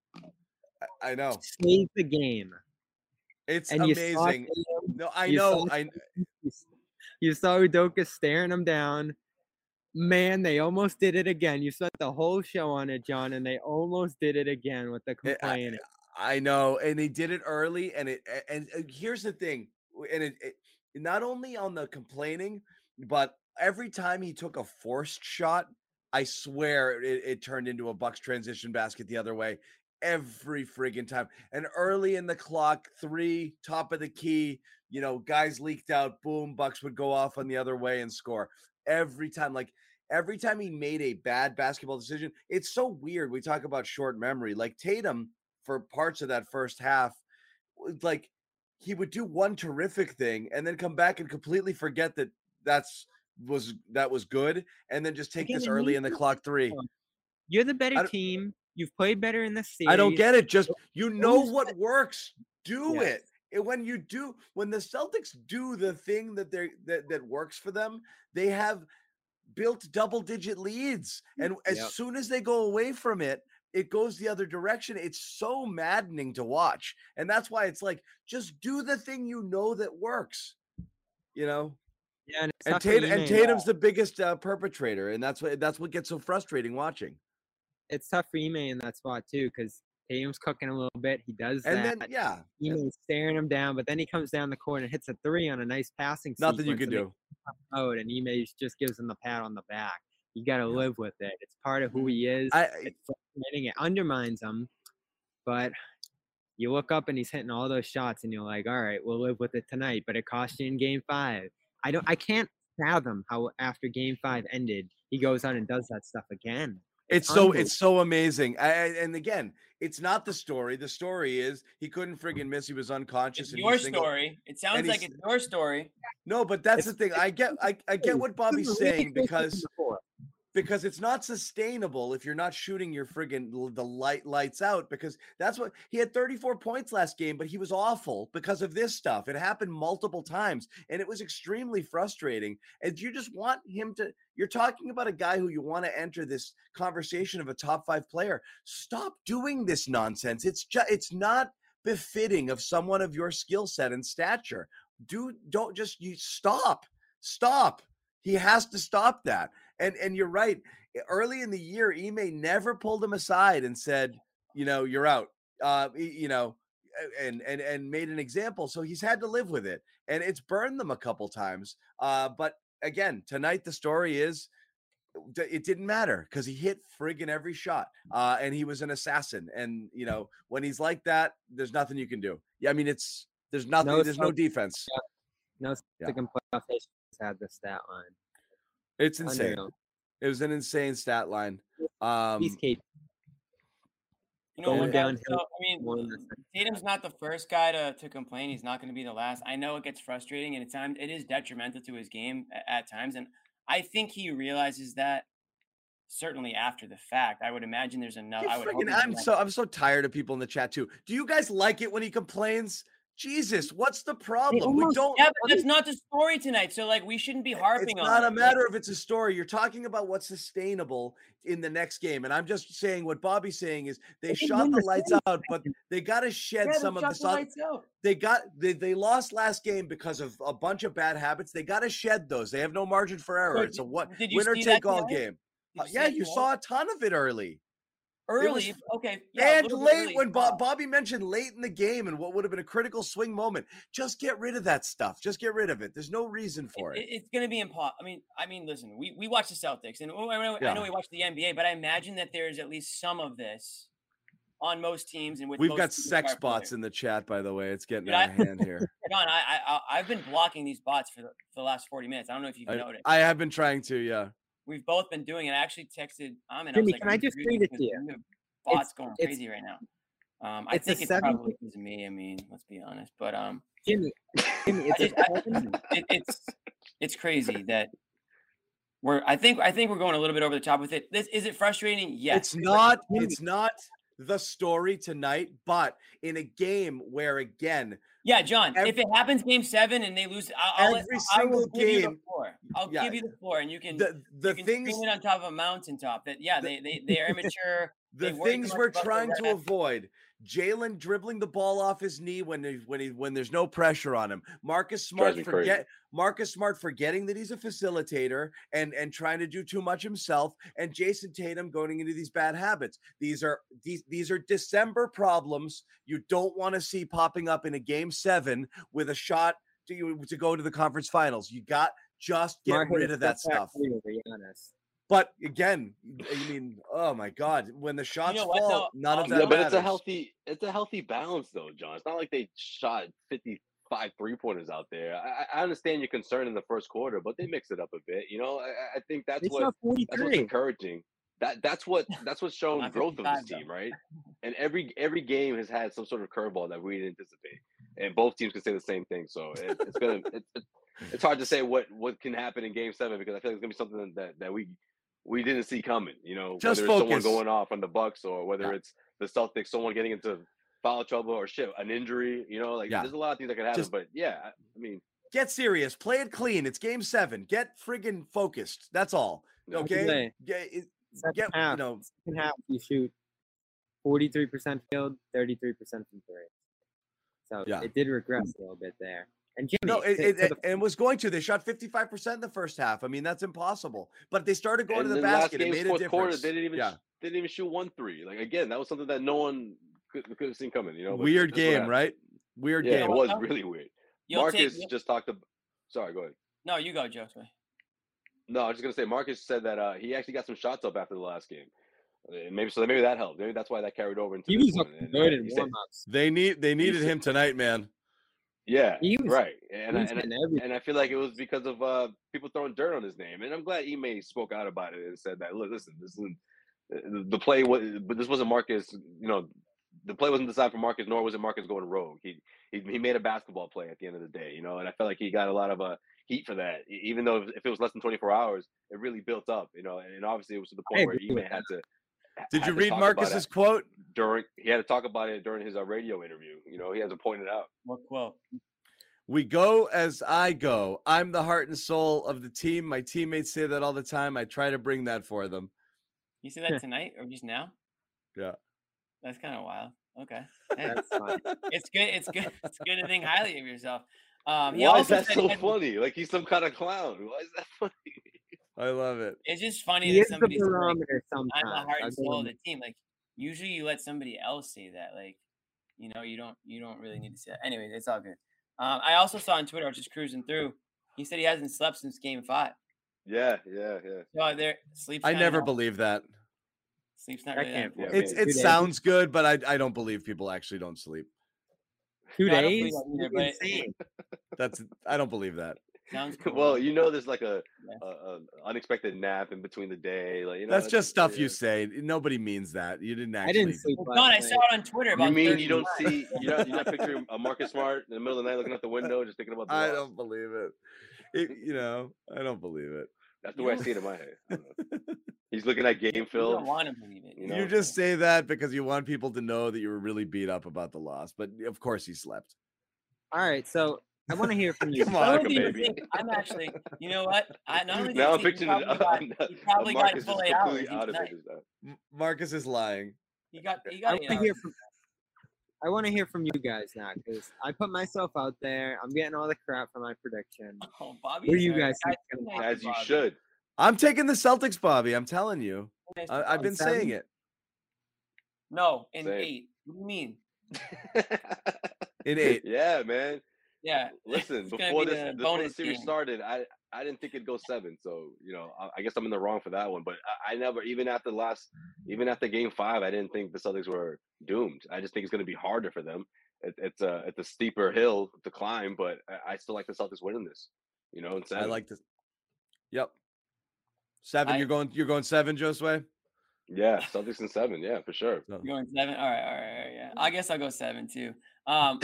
I know. Saved the game. It's and amazing. Him, no, I know. Saw, I. You saw Udoka staring him down. Man, they almost did it again. You spent the whole show on it, John, and they almost did it again with the complaining. I, I know, and they did it early. And it. And, and here's the thing, and it, it not only on the complaining, but every time he took a forced shot, I swear it, it turned into a Bucks transition basket the other way. Every friggin' time. And early in the clock, three, top of the key, you know, guys leaked out, boom, Bucks would go off on the other way and score. Every time, like every time he made a bad basketball decision, it's so weird. We talk about short memory. Like Tatum, for parts of that first half, like he would do one terrific thing and then come back and completely forget that that's was that was good, and then just take Again, this early in the clock three. You're the better team. You've played better in this series. I don't get it. Just, you know what works. Do yes. it. And when you do, when the Celtics do the thing that they that, that works for them, they have built double digit leads. And as yep. soon as they go away from it, it goes the other direction. It's so maddening to watch. And that's why it's like, just do the thing you know that works. You know? Yeah. And, and, Tatum, and Tatum's the biggest uh, perpetrator. And that's what that's what gets so frustrating watching. It's tough for Ime in that spot too, because Tatum's cooking a little bit. He does and that. Then, yeah. Ime's staring him down, but then he comes down the court and hits a three on a nice passing sequence. Nothing you can do. Mode, and Ime just gives him the pat on the back. You got to live with it. It's part of who he is. I, it's frustrating. It undermines him. but you look up and he's hitting all those shots, and you're like, all right, we'll live with it tonight. But it cost you in Game Five. I don't. I can't fathom how after Game Five ended, he goes out and does that stuff again. It's so it's so amazing. I, and again, it's not the story. The story is he couldn't friggin' miss. He was unconscious. It's and your he's single- story. It sounds and like he's- it's your story. No, but that's It's- the thing. I get I, I get what Bobby's It's been saying because before. because it's not sustainable if you're not shooting your friggin' l- the light lights out, because that's what he had thirty-four points last game, but he was awful because of this stuff. It happened multiple times and it was extremely frustrating. And you just want him to, you're talking about a guy who you want to enter this conversation of a top five player. Stop doing this nonsense. It's just, it's not befitting of someone of your skill set and stature. Do don't just you stop. Stop. He has to stop that. And and you're right. Early in the year, Ime never pulled him aside and said, you know, you're out. Uh, y- you know, and and and made an example. So he's had to live with it, and it's burned them a couple times. Uh, but again, tonight the story is d- it didn't matter because he hit friggin' every shot, uh, and he was an assassin. And you know, when he's like that, there's nothing you can do. Yeah, I mean, it's there's nothing. No there's no self- defense. No Yeah. second playoff has had the stat line. It's insane. Unreal. It was an insane stat line. Um, He's Kate. You know Going what? guys? downhill So, I mean, more than the second. Tatum's not the first guy to, to complain. He's not going to be the last. I know it gets frustrating, and it's time it is detrimental to his game at, at times. And I think he realizes that certainly after the fact. I would imagine there's enough. you I would. hope friggin- there's I'm enough- so I'm so tired of people in the chat too. Do you guys like it when he complains? Jesus, what's the problem? We almost- don't. Yeah, but that's not the story tonight. So like, we shouldn't be harping It's on. not it. a matter of it's a story. You're talking about what's sustainable in the next game. And I'm just saying what Bobby's saying is they They didn't shot win the the lights series. out, but they got to shed Yeah, they some of shut this. the oth- lights out. They got they, they lost last game because of a bunch of bad habits. They got to shed those. They have no margin for error. So It's a did- what did you winner see that take all tonight? game. Did Uh, see yeah, it you tonight? saw a ton of it early. early. was- Okay, yeah, a and little bit late early, when yeah. Bob, Bobby mentioned late in the game and what would have been a critical swing moment. Just get rid of that stuff. Just get rid of it. There's no reason for It- it. it- it's going to be impossible. I mean, I mean, listen, we, we watch the Celtics, and oh, I know, I Yeah. know we watch the N B A, but I imagine that there's at least some of this on most teams. And with We've most got superstar sex bots players. in the chat, by the way. It's getting Dude, out I- of hand here. John, I, I I- I've been blocking these bots for the, for the last forty minutes. I don't know if you've I, noticed. I have been trying to, yeah. We've both been doing it. I actually texted Amin. Jimmy, I was like, can I "Are you just serious?" read it Because to you? we have bots It's- going it's- crazy right now. Um, I it's a think it's seven- probably because of me. I mean, let's be honest. But um, Jimmy, Jimmy, I it's a just, I, seven- it, it's it's crazy that we're. I think I think we're going a little bit over the top with it. This is it frustrating? Yes. It's not, it's not the story tonight, but in a game where again, Yeah, John. Ev- if it happens game seven and they lose, I'll, I'll let- Every I will single give you the game- floor. I'll Yeah, give you the floor, and you can the the you can things scream it on top of a mountaintop. That yeah, the- they they they are immature. the they worry too things much we're about their trying to ref. avoid. Jalen dribbling the ball off his knee when he, when he, when there's no pressure on him. Marcus Smart me crazy. forget Marcus Smart forgetting that he's a facilitator and and trying to do too much himself, and Jason Tatum going into these bad habits. These are these these are December problems you don't want to see popping up in a game seven with a shot to to go to the conference finals. You got just get Mark hit rid a of that step back stuff. three over Giannis. But again, I mean, oh my God, when the shots know what, fall, though? none of Um, that Yeah, but it's a matters. healthy, it's a healthy balance though, John. It's not like they shot fifty-five three pointers out there. I, I understand your concern in the first quarter, but they mix it up a bit. You know, I, I think that's They what shot that's what's forty-three. encourage That that's what that's what's shown Not growth of fifty-five, this team, though. right? And every every game has had some sort of curveball that we didn't anticipate, and both teams can say the same thing. So it, it's gonna it, it, it's hard to say what what can happen in Game Seven because I feel like it's gonna be something that that we we didn't see coming. You know, Just whether it's someone focus. going off on the Bucks or whether Yeah. it's the Celtics, someone getting into foul trouble or shit, an injury. You know, like Yeah. there's a lot of things that can happen. Just- but yeah, I I mean, Get serious. Play it clean. It's game seven. Get friggin' focused. That's all. Okay. Say, Get, it- Second get you half, know. second half, you shoot forty-three percent field, thirty-three percent from three. So Yeah. it did regress a little bit there. And Jimmy, No, it, to- it, to it, the- and was going to. They shot fifty-five percent in the first half. I mean, that's impossible. But they started going and to the then last basket. It game's made a fourth difference. quarter, they didn't even yeah. sh- they didn't even shoot one three. Like again, that was something that no one could, could have seen coming. You know, but Weird that's what game, happened. right? Weird Yeah, game. it was Well, really weird. You'll Marcus take, just talked about. Sorry, go ahead. no, you go, Joseph. No, I was just gonna say Marcus said that uh, he actually got some shots up after the last game. And maybe so. Maybe that helped. Maybe that's why that carried over into He this was one. looking And, good uh, in he said- warm-ups. They need they needed said- him tonight, man. Yeah, He was- right. And he I, was and, I, getting everything. and I feel like it was because of uh, people throwing dirt on his name. And I'm glad Ime spoke out about it and said that, look, listen, this isn't the, the play was, but this wasn't Marcus. You know, the play wasn't designed for Marcus, nor was it Marcus going rogue. He he he made a basketball play at the end of the day. You know, and I felt like he got a lot of uh, heat for that. E- Even though if it was less than twenty-four hours, it really built up. You know, and, and obviously it was to the I point where agree Ime with had to. Did had you to read talk about Marcus's it quote? during? He had to talk about it during his uh, radio interview. You know, he had to point it out. What quote? We go as I go. I'm the heart and soul of the team. My teammates say that all the time. I try to bring that for them. You said that tonight or just now? Yeah. That's kind of wild. Okay. Hey, That's fine. it's good. It's good. It's good to think highly of yourself. Um, he Why is also that said so he had- funny? Like he's some kind of clown. Why is that funny? I love it. It's just funny He that is the somebody's like, barometer sometimes. I'm the heart I'll and give soul of him- the team. Like usually you let somebody else say that. Like, you know, you don't you don't really need to say that. Anyways, it's all good. Um, I also saw on Twitter, I was just cruising through. He said he hasn't slept since game five. Yeah, yeah, yeah. So there sleep's I kinda never not- believe that. sleep's not That really that can't be important. It's mean, it two days. sounds good, but I I don't believe people actually don't sleep. Two No, I don't believe days? that either, You're but it- insane. That's I don't believe that. Sounds cool. Well, you know, there's like a, Yeah. a, a unexpected nap in between the day. Like you know, That's it's- just stuff you yeah. say. Nobody means that. You didn't I actually. didn't sleep Well, last Don, I night. saw it on Twitter about You mean thirty you don't times. see? You're not, you're not picturing a Marcus Smart in the middle of the night looking out the window, just thinking about the I loss? don't believe it. It- You know, I don't believe it. That's the way I see it in my head. I don't know. He's looking at game You film. don't want to believe it. You You know? You know? just say that because you want people to know that you were really beat up about the loss. But of course, he slept. All right, so I want to hear from you. Come Not on, only do you baby. think I'm actually, you know what? I not only do Now you I'm think he picturing probably it. got, Uh, he probably got Marcus it full is eight hours completely out of tonight. it just now. M- Marcus is lying. He got he I got want eight to hear hours. from. I want to hear from you guys now because I put myself out there. I'm getting all the crap for my prediction. Oh, Bobby. Who do you guys think? I- is gonna Thank win? As you Bobby. should. I'm taking the Celtics, Bobby. I'm telling you. Nice I, to I've know. been seven? saying it. No, in Same. eight. What do you mean? In eight. Yeah, man. Yeah. Listen, It's gonna before be this the before the bonus series game. started, I I didn't think it'd go seven. So you know, I, I guess I'm in the wrong for that one. But I, I never, even after the last, even after Game Five, I didn't think the Celtics were doomed. I just think it's going to be harder for them. It, it's a it's a steeper hill to climb, but I, I still like the Celtics winning this. You know, in I seven. like this. Yep. Seven. I- you're going. You're going seven, Josue. Yeah, Celtics in seven. Yeah, for sure. So, You're going seven. All right, all right, all right. Yeah, I guess I'll go seven too. Um,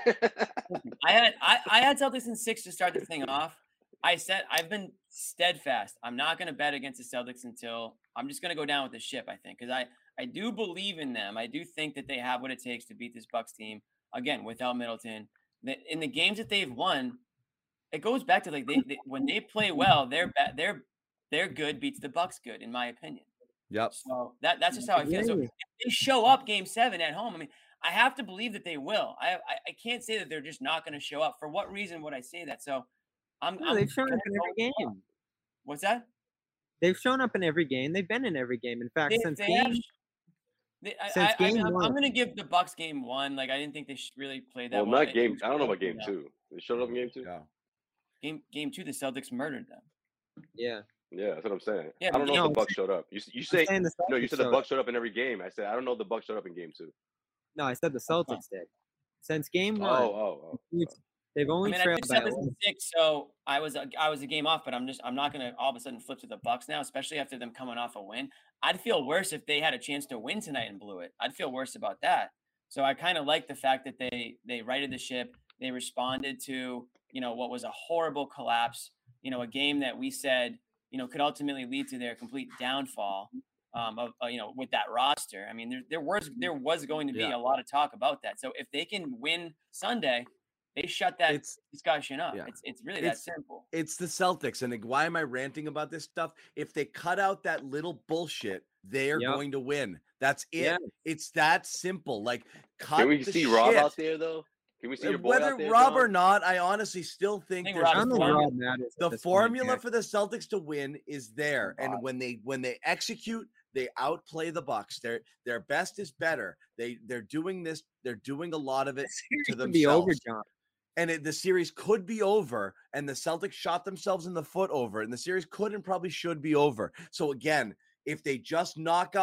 I had I, I had Celtics in six to start the thing off. I said I've been steadfast. I'm not going to bet against the Celtics until I'm just going to go down with the ship. I think because I I do believe in them. I do think that they have what it takes to beat this Bucks team again without Middleton. That in the games that they've won, it goes back to like they, they when they play well, they're ba- they're they're good beats the Bucks good in my opinion. yep. So that that's just how I feel. So Agree. if they show up game seven at home, I mean, I have to believe that they will. I I, I can't say that they're just not going to show up. For what reason would I say that? So I'm, No, I'm they've shown gonna up in go every with- game. What's that? They've shown up in every game. They've been in every game. In fact, They, since they game, have, they, I, since I, I, game I'm, one. I'm going to give the Bucks game one. Like I didn't think they sh- really played that well, well. not They- game. I don't know about game Yeah. two. They showed up in game two. Yeah. Game game two, the Celtics murdered them. yeah. Yeah, that's what I'm saying. Yeah, I don't but know you if know, the Bucks showed up. You s- you I'm say saying the no. You Celtics said the showed- Bucks showed up in every game. I said I don't know if the Bucks showed up in game two. No, I said the Celtics did. Since game Oh, one, oh, oh. it's- they've I only mean, I trailed took by Celtics in eleven. six, so I was a, I was a game off. But I'm just I'm not going to all of a sudden flip to the Bucks now, especially after them coming off a win. I'd feel worse if they had a chance to win tonight and blew it. I'd feel worse about that. So I kind of like the fact that they they righted the ship. They responded to you know what was a horrible collapse. You know, a game that we said you know could ultimately lead to their complete downfall. Um, of uh, you know with that roster. I mean, there there was there was going to be Yeah. a lot of talk about that. So if they can win Sunday, they shut that It's discussion up. yeah. It's it's really It's- that simple. it's the Celtics, and like, why am I ranting about this stuff? If they cut out that little bullshit, they are Yep. going to win. That's it. Yeah. It's that simple. Like, cut Can we the see Rob shit. out there though? Can we see Uh, your boy Whether out there? Rob or John? not, I honestly still think think there's I Rob's don't the think formula- Rob matters. the at this point, formula Jack. for the Celtics to win is there, and Rob. when they when they execute, they outplay the Bucks. Their their best is better. They they're doing this. They're doing a lot of it, Series to could be over, themselves. John. and it, the series could be over. And the Celtics shot themselves in the foot over, it, and the series could and probably should be over. So again, if they just knock off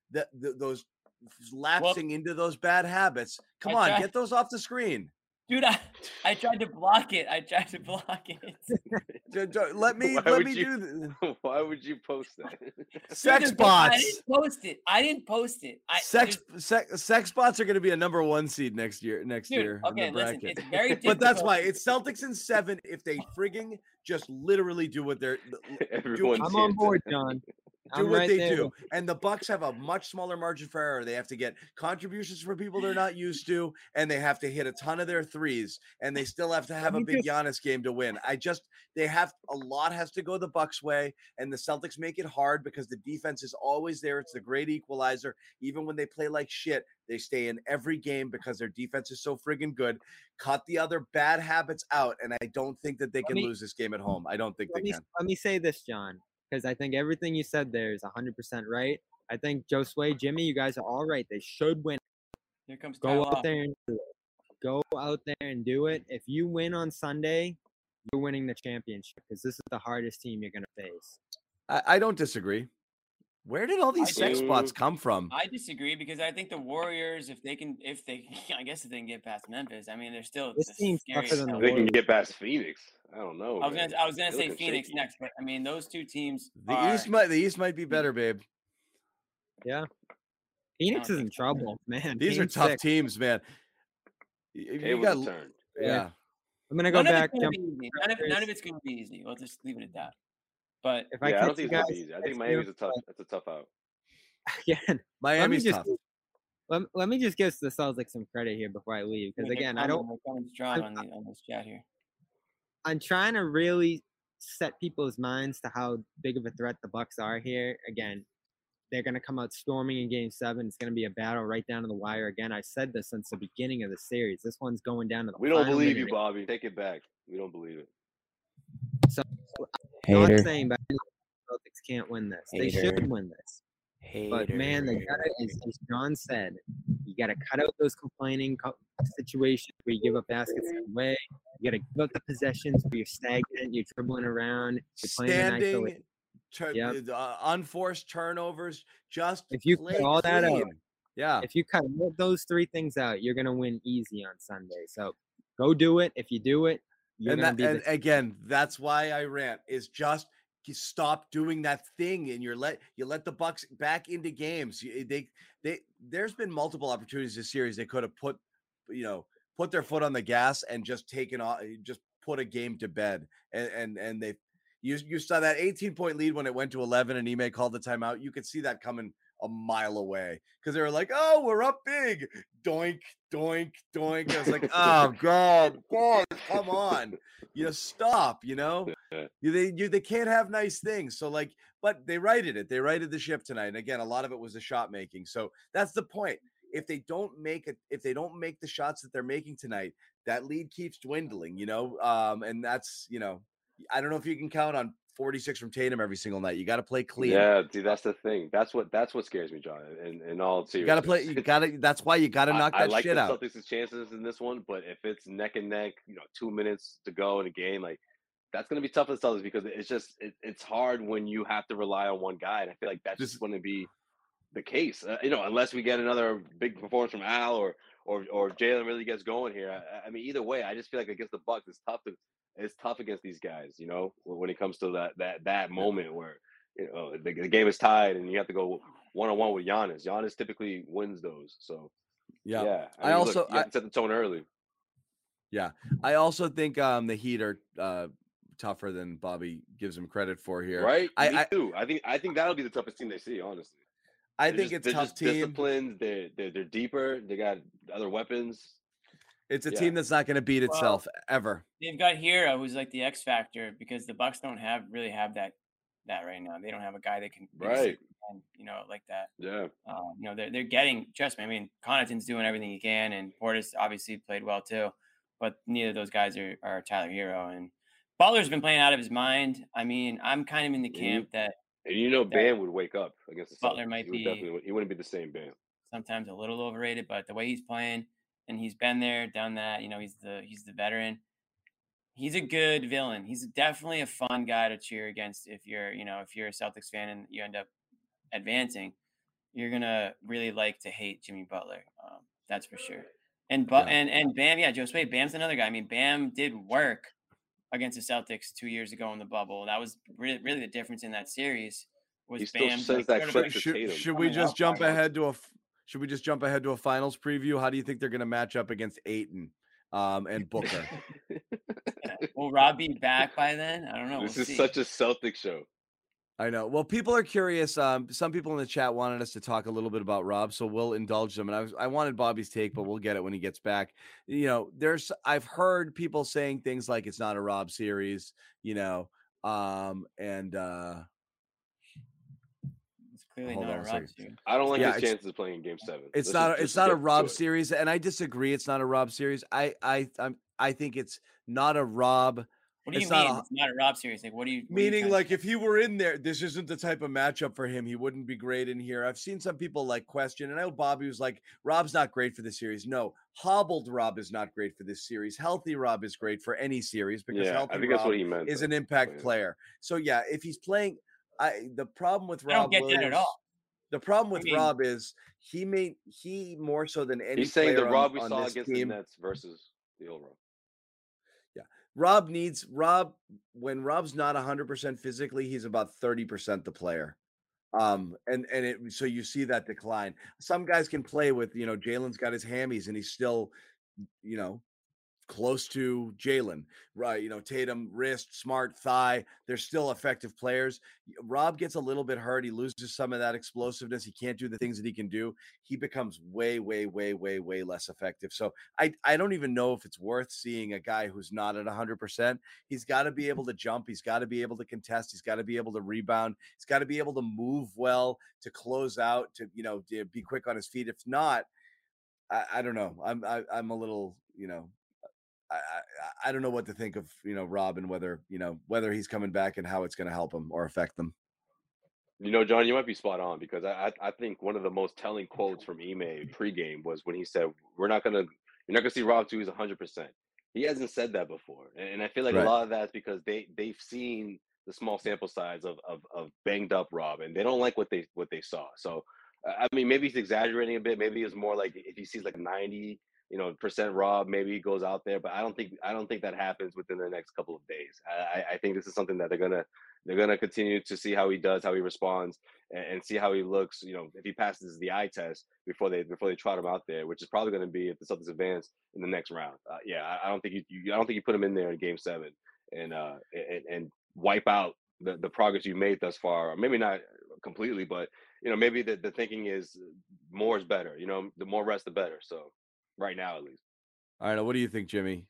that those lapsing well, into those bad habits. Come I on, tried, get those off the screen. Dude, I, I tried to block it. I tried to block it. let me why let me you, do this. Why would you post that? Sex Dude, bots. I didn't post it. I didn't post it. I, sex sex, sex bots are going to be a number one seed next year. Next Dude, year. Okay, listen, it's very difficult. But that's why it's Celtics in seven. If they frigging just literally do what they're doing, I'm on board, John. Do I'm what right they there. do. And the Bucks have a much smaller margin for error. They have to get contributions from people they're not used to, and they have to hit a ton of their threes, and they still have to have a big Giannis game to win. I just they have a lot has to go the Bucks way, and the Celtics make it hard because the defense is always there. It's the great equalizer. Even when they play like shit, they stay in every game because their defense is so friggin' good. Cut the other bad habits out, and I don't think that they can me, lose this game at home. I don't think they me, can. Let me say this, John. Because I think everything you said there is one hundred percent right. I think Josue, Jimmy, you guys are all right. They should win. Here comes Go Kyle out off. there and do it. Go out there and do it. If you win on Sunday, you're winning the championship because this is the hardest team you're going to face. I, I don't disagree. Where did all these I sex do. spots come from? I disagree because I think the Warriors, if they can, if they, I guess if they can get past Memphis, I mean, they're still this team's tougher than the They Warriors. can get past Phoenix. I don't know. I was man. gonna, I was gonna they say Phoenix shaky. next, but I mean, those two teams. The are, East might, the East might be better, babe. Yeah, Phoenix is in trouble, man. These Game are tough six. teams, man. You, you got turn. Yeah. yeah, I'm gonna go none back. Of none, of, none of it's gonna be easy. We'll just leave it at that. But if yeah, I, I don't think guys, it's gonna be easy. I think Miami's a tough. That's a tough out. Again, Miami's just, tough. Let, let me just give the Celtics some credit here before I leave, because again, I don't. Strong on, the, on this chat here. I'm trying to really set people's minds to how big of a threat the Bucks are here. Again, they're going to come out storming in Game Seven. It's going to be a battle right down to the wire. Again, I said this since the beginning of the series. This one's going down to the. We don't believe minute. you, Bobby. Take it back. We don't believe it. So, I'm not saying, but the Celtics can't win this. Hater. They should win this. Hater. But man, they got to, as, as John said, you got to cut out those complaining co- situations where you give up baskets away. You got to give up the possessions where you're stagnant, you're dribbling around, you're standing, tur- yep. uh, unforced turnovers. Just if you cut all that out, yeah. If you cut those three things out, you're gonna win easy on Sunday. So go do it. If you do it, you're and, gonna that, be and the- again, that's why I rant. Is just you stop doing that thing, and you're let you let the Bucks back into games. They they there's been multiple opportunities this series they could have put, you know, put their foot on the gas and just taken off, just put a game to bed. And and and they, you you saw that eighteen point lead when it went to eleven, and Ime called the timeout. You could see that coming a mile away because they were like, "Oh, we're up big." Doink, doink, doink. I was like, "Oh God, God, come on, you know, stop." You know, you they you they can't have nice things. So like, but they righted it. They righted the ship tonight. And again, a lot of it was the shot making. So that's the point. If they don't make it, if they don't make the shots that they're making tonight, that lead keeps dwindling. You know, um, and that's you know, I don't know if you can count on forty-six from Tatum every single night. You got to play clean. Yeah, dude, that's the thing. That's what that's what scares me, John. And in, in all seriousness, you got to play. You got to. That's why you got to knock I, that I like shit the out. Celtics' chances in this one, but if it's neck and neck, you know, two minutes to go in a game, like that's going to be tough for the Celtics because it's just it, it's hard when you have to rely on one guy, and I feel like that's This- just going to be the case. Uh, you know, unless we get another big performance from Al or or or Jalen really gets going here. I, I mean, either way, I just feel like against the Bucks, it's tough to. It's tough against these guys, you know, when it comes to that that that moment where you know the, the game is tied and you have to go one on one with Giannis. Giannis typically wins those, so yeah. yeah. I, I mean, also look, you have I, to set the tone early. Yeah, I also think um, the Heat are uh, tougher than Bobby gives them credit for here. Right? I, Me I too. I think I think that'll be the toughest team they see. Honestly, I they're think just, it's they're tough just team. disciplined. They're, they're they're deeper. They got other weapons. It's a Yeah. team that's not going to beat itself well, ever. They've got Hero, who's like the X factor, because the Bucks don't have really have that that right now. They don't have a guy that can Right. and you know like that. Yeah. Um, you know they're they're getting. Trust me. I mean, Connaughton's doing everything he can, and Portis obviously played well too. But neither of those guys are, are Tyler Hero, and Butler's been playing out of his mind. I mean, I'm kind of in the camp that And you know, Bam would wake up against the Celtics. Butler might he would be- definitely he wouldn't be the same Bam. sometimes a little overrated, but the way he's playing and he's been there, done that, you know, he's the he's the veteran. He's a good villain. He's definitely a fun guy to cheer against if you're, you know, if you're a Celtics fan and you end up advancing. you're gonna really like to hate Jimmy Butler. Um, that's for sure. And but Yeah. and and Bam, yeah, Joe Spade. Bam's another guy. I mean, Bam did work against the Celtics two years ago in the bubble. That was really really the difference in that series. Was He still Bam sends that sort of clip to Should, Tatum. should we coming just out jump party? ahead to a f- should we just jump ahead to a finals preview? How do you think they're going to match up against Aiton um, and Booker? Yeah. Will Rob be back by then? I don't know. This we'll is see. such a Celtic show. I know. Well, people are curious. Um, some people in the chat wanted us to talk a little bit about Rob, so we'll indulge them. And I was, I wanted Bobby's take, but we'll get it when he gets back. You know, there's, I've heard people saying things like it's not a Rob series, you know, um, and uh, It's clearly hold not on a a Rob second. series. I don't like Yeah, his it's- chances of playing in Game Seven. it's Let's not, just- a, it's let's not a get to Rob it. series, and I disagree. It's not a Rob series. I, I, I'm, I think it's not a Rob. What do you It's not mean? a- it's not a Rob series. Like, what do you what are you Meaning, trying to like, say? if he were in there, this isn't the type of matchup for him. He wouldn't be great in here. I've seen some people like question, and I know Bobby was like, Rob's not great for this series. No, hobbled Rob is not great for this series. Healthy Rob is great for any series because Yeah, healthy I think Rob that's what he meant. is though. an impact Yeah. player. So yeah, if he's playing, I the problem with I don't Rob get that at Williams, all. the problem I with mean- Rob is he made he more so than any He's saying player the on, Rob we on saw this against team. the Nets versus the old Rob. Rob needs Rob when Rob's not one hundred percent physically, he's about thirty percent the player. Um, and and it so you see that decline. Some guys can play with, you know, Jalen's got his hammies and he's still, you know, close to Jalen, right? You know, Tatum, wrist, Smart, thigh. They're still effective players. Rob gets a little bit hurt. He loses some of that explosiveness. He can't do the things that he can do. He becomes way, way, way, way, way less effective. So I, I don't even know if it's worth seeing a guy who's not at one hundred percent. He's got to be able to jump. He's got to be able to contest. He's got to be able to rebound. He's got to be able to move well, to close out, to, you know, to be quick on his feet. If not, I, I don't know. I'm I, I'm a little, you know, I, I I don't know what to think of, you know, Rob and whether, you know, whether he's coming back and how it's going to help him or affect them. You know, John, you might be spot on because I I I think one of the most telling quotes from Ime pregame was when he said, "We're not gonna, you're not gonna see Rob two. He's one hundred percent." He hasn't said that before, and, and I feel like Right. a lot of that's because they they've seen the small sample size of of of banged up Rob, and they don't like what they what they saw. So, uh, I mean, maybe he's exaggerating a bit. Maybe it's more like if he sees like ninety. You know, percent Rob, maybe he goes out there, but I don't think I don't think that happens within the next couple of days. I, I think this is something that they're gonna they're gonna continue to see how he does, how he responds, and, and see how he looks. You know, if he passes the eye test before they before they trot him out there, which is probably going to be if the Celtics advance in the next round. Uh, yeah, I, I don't think you, you I don't think you put him in there in Game Seven and uh and, and wipe out the, the progress you made thus far. Or maybe not completely, but you know maybe the, the thinking is more is better. You know, the more rest, the better. So. Right now, at least. All right. What do you think, Jimmy?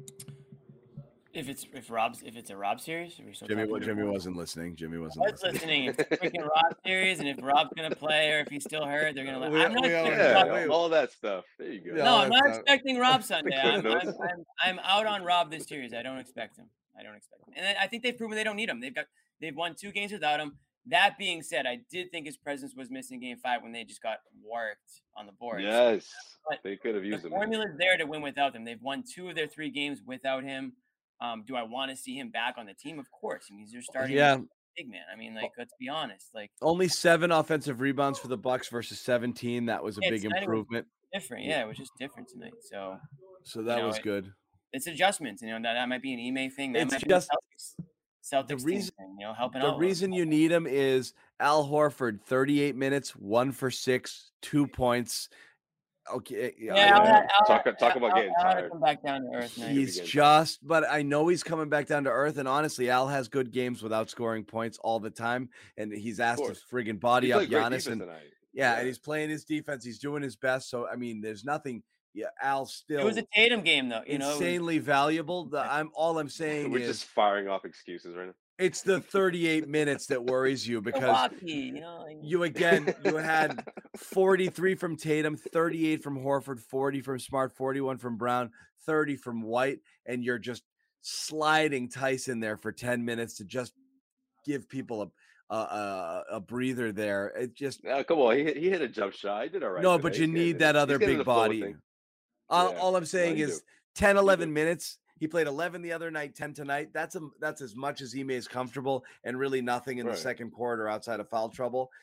If it's if Rob's if it's a Rob series, are we still Jimmy, talking what about Jimmy Rob? wasn't listening. Jimmy I wasn't was listening. listening. It's a freaking Rob series, and if Rob's gonna play or if he's still hurt, they're gonna. Let, We- I'm not we all- expecting Yeah, Rob. wait. all that stuff. There you go. Yeah, No, all I'm that not stuff. expecting Rob Sunday. Cliff I'm, notes. I'm, I'm, I'm out on Rob this series. I don't expect him. I don't expect him. And I think they've proven they don't need him. They've got they've won two games without him. That being said, I did think his presence was missing Game Five when they just got worked on the board. Yes, But they could have The used him. formula's there to win without them. They've won two of their three games without him. Um, do I want to see him back on the team? Of course. I mean, he's your starting Yeah. big man. I mean, like, let's be honest. Like, Only seven offensive rebounds for the Bucks versus seventeen. That was a Yeah, big tonight it was improvement. different. Yeah, it was just different tonight. So So that know, was it- good. it's adjustments. You know, that, that might be an Ime thing. That It's might just- be a Celtics, Celtics the team reason- thing, you know, helping The out. reason you need him is Al Horford, thirty-eight minutes, one for six, two points. Okay. Yeah, I- I'll, Yeah. ha- I'll, Talk- I'll, talk about I'll, getting I'll have to tired. come back down to earth now. He's again. just, but I know he's coming back down to earth. And honestly, Al has good games without scoring points all the time. And he's asked to course. friggin' body He up played great Giannis. defense And tonight. yeah, Yeah. and he's playing his defense. He's doing his best. So, I mean, there's nothing. Yeah, Al's still It was a Tatum game, though. You know, it was- insanely valuable. The, I'm all I'm saying We're is just firing off excuses right now. it's the thirty-eight minutes that worries you because Milwaukee, you know, like, you again, you had forty-three from Tatum, thirty-eight from Horford, forty from Smart, forty-one from Brown, thirty from White, and you're just sliding Tyson there for ten minutes to just give people a a, a, a breather there. It just Yeah, come on, he hit, he hit a jump shot. He did all right. no, today. but you He's getting need in- that he's other getting in big the flow of body. things. All, Yeah. all I'm saying you is do. ten, eleven do. minutes. He played eleven the other night, ten tonight. That's a, that's as much as Ime is comfortable, and really nothing in Right. the second quarter outside of foul trouble.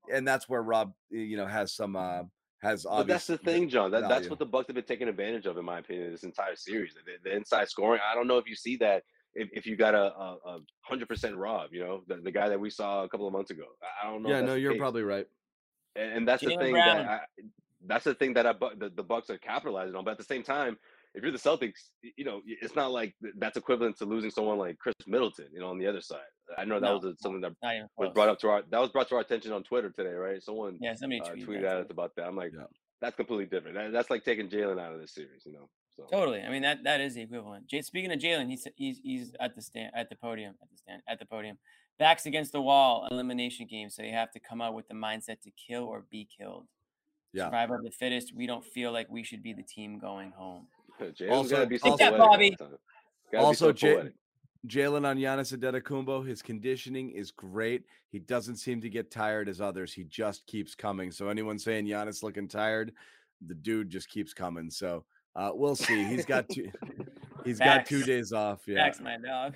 and that's where Rob, you know, has some uh, has But that's obvious the thing, John. That, that's value. what the Bucks have been taking advantage of, in my opinion, this entire series. The, the inside scoring. I don't know if you see that if, if you got a a, a hundred percent Rob, you know, the, the guy that we saw a couple of months ago. I don't know. Yeah, if that's no, the you're case. probably right. And, and that's the Jaylen thing Brown. that I, that's the thing that I bu- the, the Bucks are capitalizing on. But at the same time, if you're the Celtics, y- you know, it's not like th- that's equivalent to losing someone like Chris Middleton, you know, on the other side. I know that No, was a, something that Not even was close. brought up to our that was brought to our attention on Twitter today, right? Someone Yeah, somebody uh, tweeted, tweeted that at too. us about that. I'm like, Yeah. that's completely different. That, that's like taking Jalen out of this series, you know. So Totally. I mean that that is the equivalent. Jay, speaking of Jalen, he's he's he's at the stand at the podium at the stand at the podium, backs against the wall, elimination game. So you have to come out with the mindset to kill or be killed. Yeah. Survivor of the fittest. We don't feel like we should be the team going home. Jalen's Also- gotta be so also- Take that, poetic all Bobby. the time. Gotta Also, be so Jay- poetic. Jalen on Giannis Antetokounmpo, his conditioning is great. He doesn't seem to get tired as others. He just keeps coming. So anyone saying Giannis looking tired, the dude just keeps coming. So uh, we'll see. He's got two. He's got two Facts. days off. Yeah. Facts, my dog.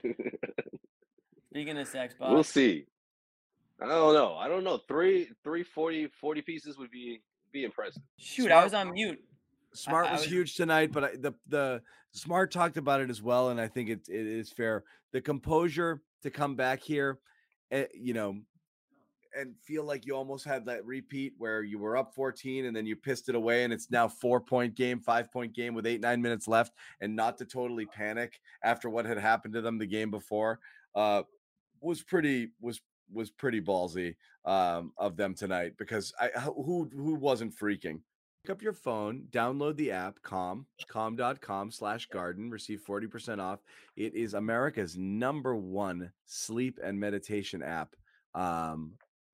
Speaking of sex, Bob. We'll see. I don't know. I don't know. Three, three forty, forty pieces would be be impressive. Shoot, Smart- I was on mute. Smart I- I was, was- huge tonight, but I, the the Smart talked about it as well, and I think it it is fair. The composure to come back here, eh, you know, and feel like you almost had that repeat where you were up fourteen and then you pissed it away, and it's now four point game, five point game with eight nine minutes left, and not to totally panic after what had happened to them the game before, uh, was pretty was was pretty ballsy um, of them tonight, because I who who wasn't freaking. Pick up your phone, download the app, calm, calm.com slash garden, receive forty percent off. It is America's number one sleep and meditation app. Um,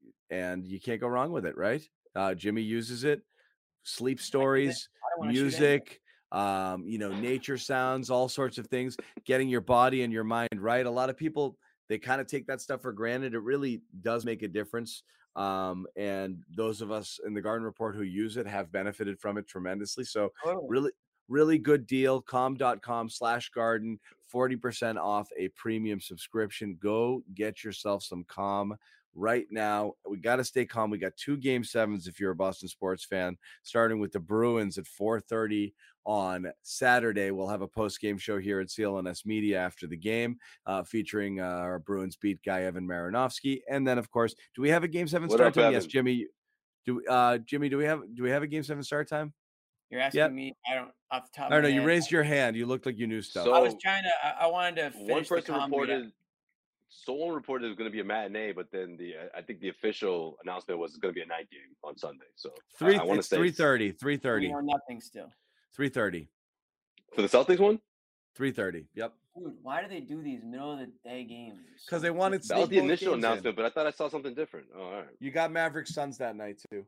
and you can't go wrong with it, right? Uh, Jimmy uses it. Sleep stories, I don't wanna shoot music, um, you know, nature sounds, all sorts of things, getting your body and your mind right. A lot of people, they kind of take that stuff for granted. It really does make a difference. Um, and those of us in the Garden Report who use it have benefited from it tremendously. So Totally. really, really good deal. Calm.com slash garden, forty percent off a premium subscription. Go get yourself some Calm right now. We got to stay calm. We got two game sevens if you're a Boston sports fan, starting with the Bruins at four thirty on Saturday. We'll have a post-game show here at C L N S Media after the game, uh, featuring uh, our Bruins beat guy Evan Marinovsky. And then, of course, do we have a game seven What start up, time? Evan? Yes, Jimmy. Do uh, Jimmy? Do we have do we have a game seven start time? You're asking Yep. me. I don't off the top. I of don't know. my You head. raised your hand. You looked like you knew stuff. So- I was trying to. I, I wanted to finish One the person calm read. reported, someone reported it was going to be a matinee, but then the I think the official announcement was it's going to be a night game on Sunday. So Three. I, I want to It's say three thirty. Three We thirty. know nothing still. Three thirty. for the Celtics one. Three thirty. Yep. Dude, why do they do these middle of the day games? Because they wanted to That was sneak the both initial games in. announcement, but I thought I saw something different. Oh, all right. You got Mavericks Suns that night too.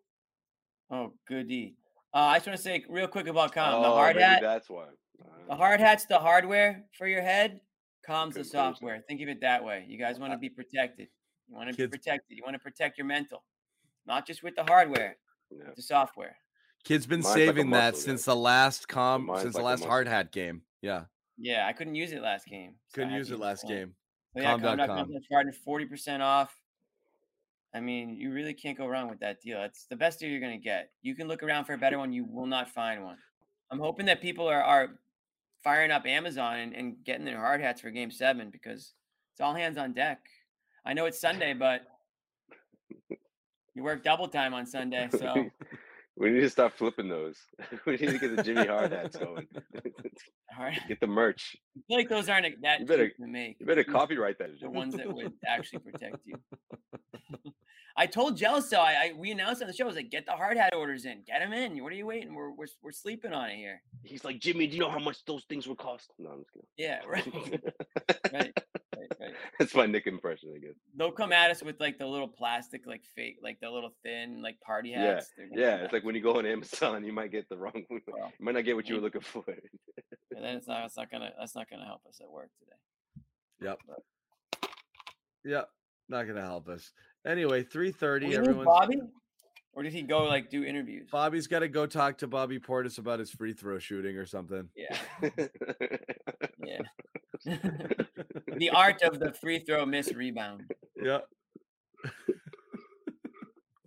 Oh, goody. Uh, I just want to say real quick about calm. the Oh, hard maybe hat. that's why. All The right. hard hat's the hardware for your head. Calm's the Good point. software. Think of it that way. You guys want to be protected. You want to be Kids- protected. You want to protect your mental, not just with the hardware, Yeah. with the software. Kid's been Mine's like a saving that muscle, since guys. the last com Mine's since the like a last muscle. hard hat game. Yeah. Yeah, I couldn't use it last game. so I Couldn't had use to it last the phone. game. So yeah, Calm dot com. calm. Charging forty percent off. I mean, you really can't go wrong with that deal. It's the best deal you're gonna get. You can look around for a better one. You will not find one. I'm hoping that people are are firing up Amazon and, and getting their hard hats for Game Seven because it's all hands on deck. I know it's Sunday, but you work double time on Sunday, so We need to start flipping those. We need to get the Jimmy Hard hats going. hard. Get the merch. I feel like those aren't that You better- cheap to make. You better These- copyright that. the Jimmy. ones that would actually protect you. I told Jealous so. I, I we announced on the show. I was like, get the hard hat orders in. Get them in. What are you waiting? We're we're we're sleeping on it here. He's like, Jimmy, do you know how much those things would cost? No, I'm just Yeah, right. kidding. right, right, right. That's my Nick impression, I guess. They'll come at us with like the little plastic, like fake, like the little thin, like party Yeah, hats. They're gonna Yeah, come it's at like us. when you go on Amazon, you might get the wrong one. Well, You might not get what you were maybe. looking for. And then it's not. It's not gonna. That's not gonna help us at work today. Yep. Yep. Not gonna help us. Anyway, three thirty. We lose Everyone's Bobby, or did he go like do interviews? Bobby's got to go talk to Bobby Portis about his free throw shooting or something. Yeah, yeah. The art of the free throw miss rebound. Yeah.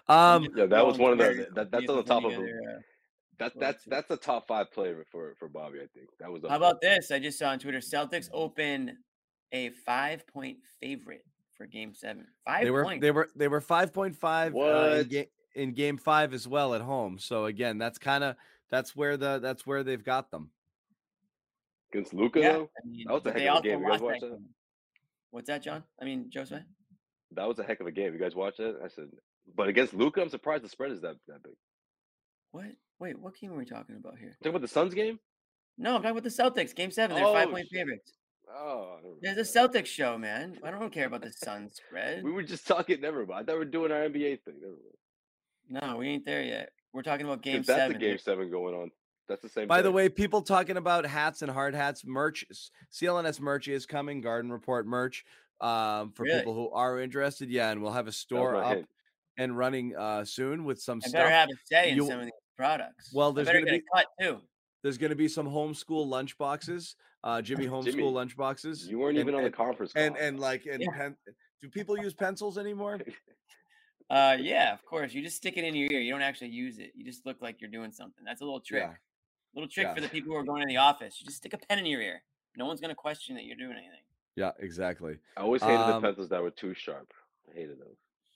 Um, Yeah, that was one of the that, that's See if on the there's top any of a, other, uh, that go that's to. that's a top five player for for Bobby. I think that was up How there. about this? I just saw on Twitter, Celtics open a five-point favorite for Game Seven. Five they were points. they were they were five point five uh, in What? game in game five as well at home. So again, that's kind of that's where the that's where they've got them. Against Luka Yeah, though? I mean, That was a but heck they of a also game. You guys lost that watched that? game. What's that, John? I mean, Joseph. That was a heck of a game. You guys watched it? I said, but against Luka, I'm surprised the spread is that that big. What? Wait, what game are we talking about here? Talking about the Suns game? No, I'm talking about the Celtics. Game Seven. They're Oh, five-point shit. favorites. Oh, I don't There's remember. a Celtics show, man. I don't care about the Suns spread. We were just talking. Never mind. I thought we were doing our N B A thing. Never mind. No, we ain't there yet. We're talking about Game 'Cause that's Seven. a game seven going on. That's the same. By day. the way, people talking about hats and hard hats merch. C L N S merch is coming. Garden Report merch um, for Really? people who are interested. Yeah, and we'll have a store my up hint. and running uh, soon with some I stuff. better have a say in You- some of these products. Well, I there's better gonna get be- a cut too. There's going to be some homeschool lunch boxes. Uh, Jimmy homeschool Jimmy, lunch boxes. You weren't and, even on the and, conference call. and and like and Yeah. pen. Do people use pencils anymore? Uh, yeah, of course. You just stick it in your ear. You don't actually use it. You just look like you're doing something. That's a little trick. Yeah. Little trick Yeah. for the people who are going to the office. You just stick a pen in your ear. No one's gonna question that you're doing anything. Yeah, exactly. I always hated Um, the pencils that were too sharp. I hated those.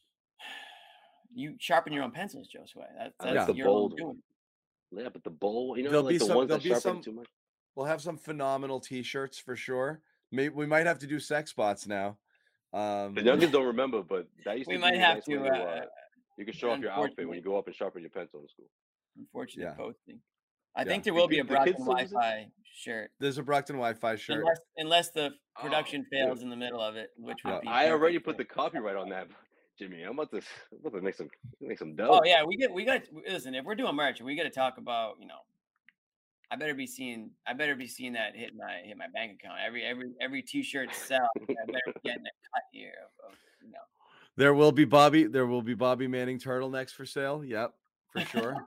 You sharpen your own pencils, Josue. That's, I like that's the your own bold doing. one. Yeah, but the bowl, you know, There'll like be the some- ones there'll that be sharpen some- too much. We'll have some phenomenal T-shirts for sure. Maybe we might have to do sex spots now. Um, The youngins don't remember, but that used We to might be have nice to, when you, uh, uh, you can show off your outfit when unfortunately. you go up and sharpen your pencil in school. Unfortunate Yeah. posting. I Yeah. think there The will be a kid- the Brockton kids still use it? Wi-Fi shirt, there's a Brockton Wi-Fi shirt. unless unless the Oh, production dude. fails in the middle of it, which would Yeah. be. I perfect already for put the it. copyright on that, Jimmy. I'm about to, I'm about to make some make some dough. Oh yeah, we get we got listen. If we're doing merch, we got to talk about you know. I better be seeing. I better be seeing that hit my hit my bank account. Every every every T-shirt sell. I better be getting a cut here of, of you know. There will be Bobby. There will be Bobby Manning turtlenecks for sale. Yep, for sure.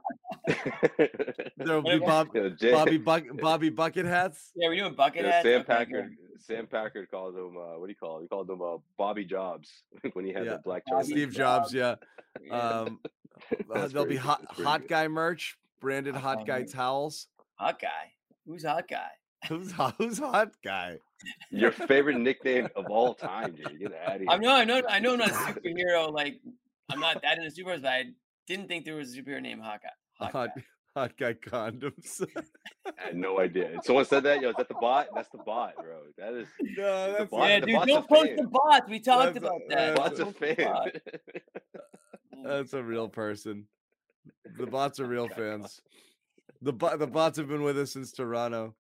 There will be Bob, Yeah, Jay- Bobby Buck, Bobby bucket hats. Yeah, we're doing bucket yeah, hats. Sam Okay, Packard. good. Sam Packard called him. Uh, what do you call him? He called him uh, Bobby Jobs when he had Yeah. the black Bobby turtleneck. Steve Jobs. Yeah. Yeah. Um, uh, That's there'll be pretty good. hot That's pretty hot good. guy merch, branded Hot hot guy guy merch. towels. Hot guy. Who's hot guy? Who's hot? Who's hot guy? Your favorite nickname of all time, dude. Get out of here. I know, I know, I know. I'm not a superhero. Like I'm not that into superheroes, but I didn't think there was a superhero named Hot Guy. Hot Hot, guy. hot guy condoms. I had no idea. And someone said that. Yo, is that the bot? That's the bot, bro. That is. No, the that's bot- Yeah, the dude, bot's a don't post fan. the bots. We talked That's a- about The that. that's bot's a Don't post the fan. bot. that's a real person. The bots are real fans. The bo- the bots have been with us since Toronto.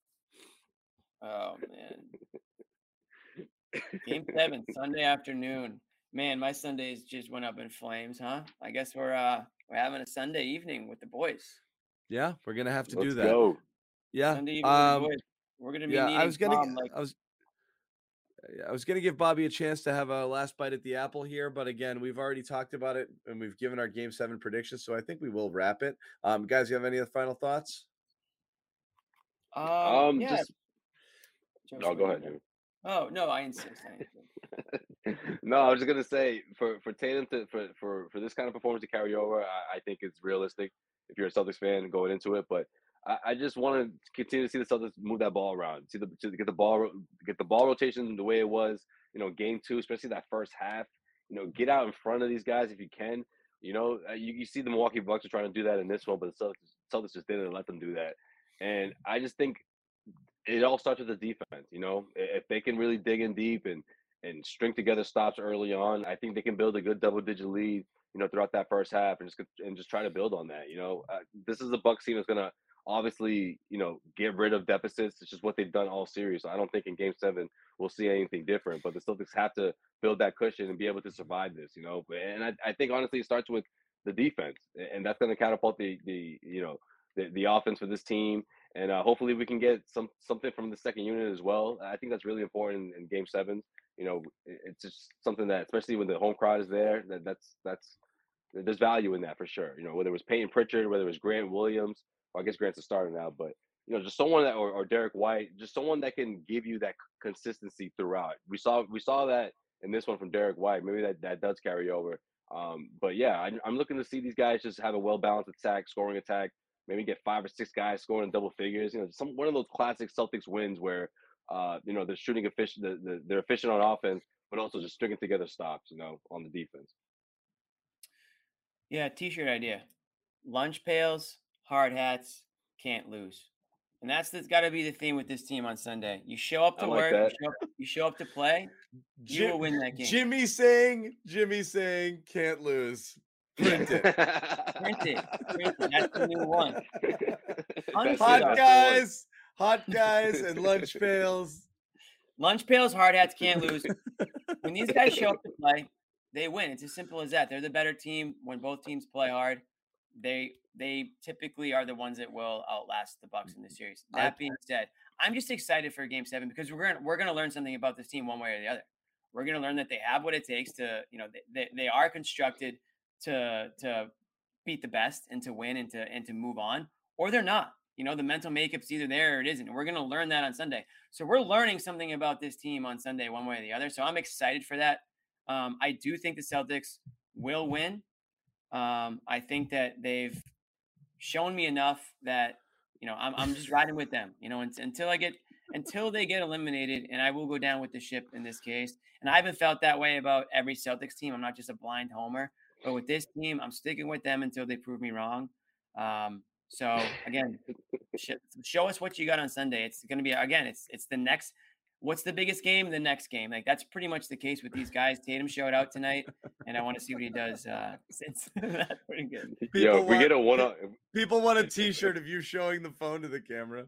Oh man. Game seven, Sunday afternoon. Man, my Sundays just went up in flames, huh? I guess we're uh we're having a Sunday evening with the boys. Yeah, we're gonna have to Let's do that. go. Yeah. Sunday evening Um, with the boys. We're gonna be yeah, needing I was gonna. Tom, like I was. I was gonna give Bobby a chance to have a last bite at the apple here, but again, we've already talked about it and we've given our Game Seven predictions, so I think we will wrap it. Um, guys, you have any other final thoughts? um, Um, yeah. just. Joe, Oh, what go do you ahead, got? Jimmy. Oh no, I insist. I insist. No, I was just gonna say for for Tatum to for for for this kind of performance to carry over, I, I think it's realistic if you're a Celtics fan going into it. But I, I just want to continue to see the Celtics move that ball around, see the to get the ball ro- get the ball rotation the way it was, you know, game two, especially that first half. You know, get out in front of these guys if you can. You know, uh, you, you see the Milwaukee Bucks are trying to do that in this one, but the Celtics, Celtics just didn't let them do that. And I just think it all starts with the defense. You know, I- if they can really dig in deep and and string together stops early on, I think they can build a good double-digit lead. You know, throughout that first half, and just and just try to build on that. You know, uh, this is a Bucks team that's gonna obviously, you know, get rid of deficits. It's just what they've done all series. So I don't think in Game Seven we'll see anything different. But the Celtics have to build that cushion and be able to survive this. You know, and I, I think honestly it starts with the defense, and that's going to catapult the the you know the, the offense for this team. And uh, hopefully we can get some something from the second unit as well. I think that's really important in Game Sevens. You know, it- it's just something that, especially when the home crowd is there, that that's that's there's value in that for sure. You know, whether it was Peyton Pritchard, whether it was Grant Williams, well, I guess Grant's a starter now, but you know, just someone that or, or Derek White, just someone that can give you that consistency throughout. We saw we saw that in this one from Derek White. Maybe that, that does carry over. Um, but yeah, I, I'm looking to see these guys just have a well balanced attack, scoring attack. Maybe get five or six guys scoring in double figures. You know, some one of those classic Celtics wins where uh, you know they're shooting efficient, the, the, they're efficient on offense, but also just stringing together stops. You know, on the defense. Yeah, t-shirt idea. Lunch pails, hard hats, can't lose. And that's got to be the theme with this team on Sunday. You show up to I like work, you that. show, up, you show up to play, you Jim- will win that game. Jimmy saying, Jimmy saying, can't lose. Print it. Print it. Print it. That's the new one. That's it, Hot that's the guys, hot guys, and lunch pails. Lunch pails, hard hats, can't lose. When these guys show up to play, they win. It's as simple as that. They're the better team when both teams play hard. They they typically are the ones that will outlast the Bucks in this series. That being said, I'm just excited for Game Seven because we're gonna we're gonna learn something about this team one way or the other. We're gonna learn that they have what it takes to, you know, they, they, they are constructed to to beat the best and to win and to and to move on, or they're not. You know, the mental makeup's either there or it isn't. And we're gonna learn that on Sunday. So we're learning something about this team on Sunday, one way or the other. So I'm excited for that. Um, I do think the Celtics will win. Um, I think that they've shown me enough that, you know, I'm I'm just riding with them, you know, until I get until they get eliminated, and I will go down with the ship in this case. And I haven't felt that way about every Celtics team. I'm not just a blind homer, but with this team, I'm sticking with them until they prove me wrong. Um, so again, sh- show us what you got on Sunday. It's going to be, again, it's it's the next. What's the biggest game? The next game. Like that's pretty much the case with these guys. Tatum showed out tonight, and I want to see what he does uh, since. That's pretty good. People Yo, if we want- get a one on. People want a T-shirt of you showing the phone to the camera.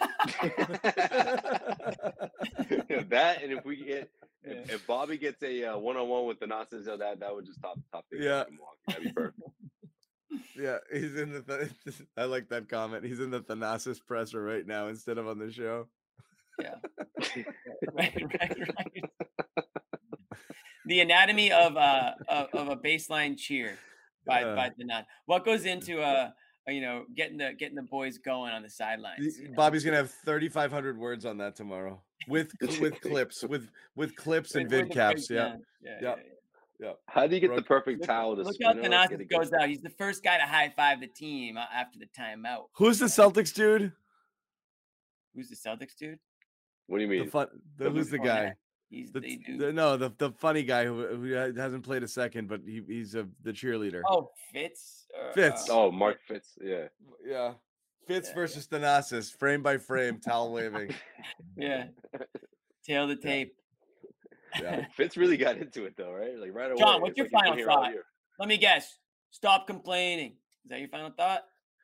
Yeah, that, and if we get if, Yeah. if Bobby gets a uh, one-on-one with the Nazis, that that would just top top things. Yeah. up in Milwaukee. That'd be perfect. Yeah, he's in the. Th- I like that comment. He's in the Thanasis presser right now instead of on the show. Yeah. right, right, right. The anatomy of uh of, of a baseline cheer by Yeah. by the nut. What goes into uh you know getting the getting the boys going on the sidelines? you know? Bobby's gonna have thirty-five hundred words on that tomorrow with with clips with with clips and With- vid with the caps. Yeah, breakdown. yeah, yeah. yeah, yeah. yeah. How do you get the Brooke- perfect Look, towel to look you how know, Thanasis get it goes going? out. He's the first guy to high five the team uh, after the timeout. Who's the Celtics dude? Who's the Celtics dude? What do you The mean? fun. The, The who's the Oh, guy? yeah. He's The, the dude. the- no, the the funny guy who who hasn't played a second, but he, he's a the cheerleader. Oh, Fitz. Or, Fitz. uh, Oh, Mark Fitz. Yeah. Yeah, Fitz Yeah, versus Thanasis, frame by frame, towel waving. Yeah. Tail the tape. Yeah. Fitz really got into it though, right? Like right away. John, what's It's your like he's been final here all thought? year. Let me guess. Stop complaining. Is that your final thought?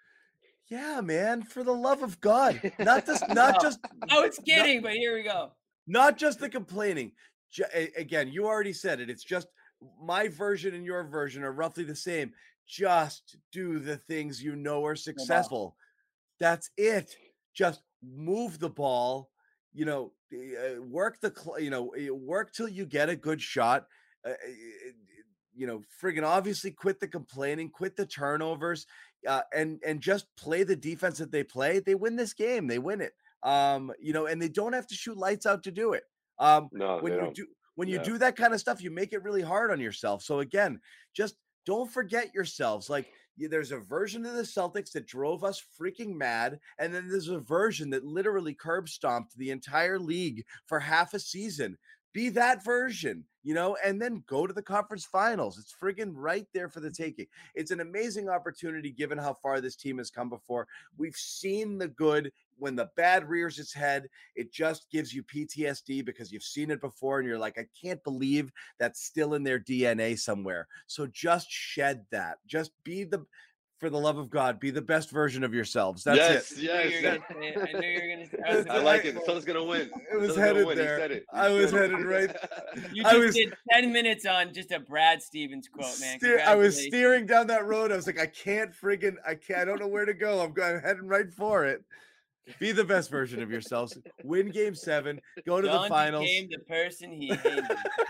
Yeah, man, for the love of God, not this, not No. just I was kidding, but here we go. not just the complaining. Ju- a- Again, you already said it. It's just my version and your version are roughly the same. Just do the things you know are successful. That's it. Just move the ball. You know, uh, work the. cl- You know, uh, work till you get a good shot. Uh, uh, you know, friggin' obviously quit the complaining, quit the turnovers, uh, and and just play the defense that they play. They win this game. They win it. Um, you know, and they don't have to shoot lights out to do it. Um, No, when they you don't. do when you Yeah. do that kind of stuff, you make it really hard on yourself. So again, just don't forget yourselves. Like y- there's a version of the Celtics that drove us freaking mad, and then there's a version that literally curb stomped the entire league for half a season. Be that version, you know, and then go to the conference finals. It's friggin' right there for the taking. It's an amazing opportunity given how far this team has come before. We've seen the good. When the bad rears its head, it just gives you P T S D because you've seen it before and you're like, I can't believe that's still in their D N A somewhere. So just shed that. Just be the, for the love of God, be the best version of yourselves. That's yes, it. I knew yes. you were gonna say it. I knew you were gonna say it. I was I like waiting it. The for Suns gonna win. It was Suns gonna headed win. He there. said it. He I was said it. headed right- You I just was- did ten minutes on just a Brad Stevens quote, man. Steer- I was Congratulations. steering down that road. I was like, I can't friggin', I can't, I don't know where to go. I'm going heading right for it. Be the best version of yourselves. Win game seven. Go to John the finals. became the person he hated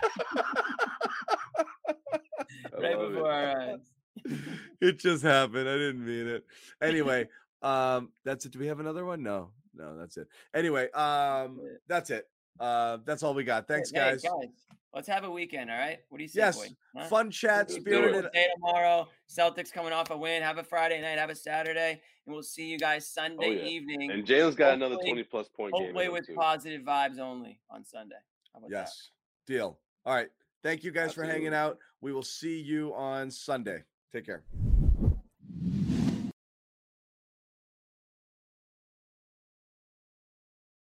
I right love it. before our eyes. It just happened. I didn't mean it. Anyway, um, that's it. Do we have another one? No, no, that's it. Anyway, um, that's it. Uh, that's all we got. Thanks, Hey, guys. guys, let's have a weekend, all right? What do you say, Yes, boy? Huh? fun chat, Let's do spirited. it. Day tomorrow, Celtics coming off a win. Have a Friday night, have a Saturday, and we'll see you guys Sunday Oh, yeah. evening. And Jalen's got another Hopefully- twenty plus point game. Hopefully in him, with too. positive vibes only on Sunday. How about that? Yes, deal. All right. Thank you guys for hanging Absolutely. out. We will see you on Sunday. Take care.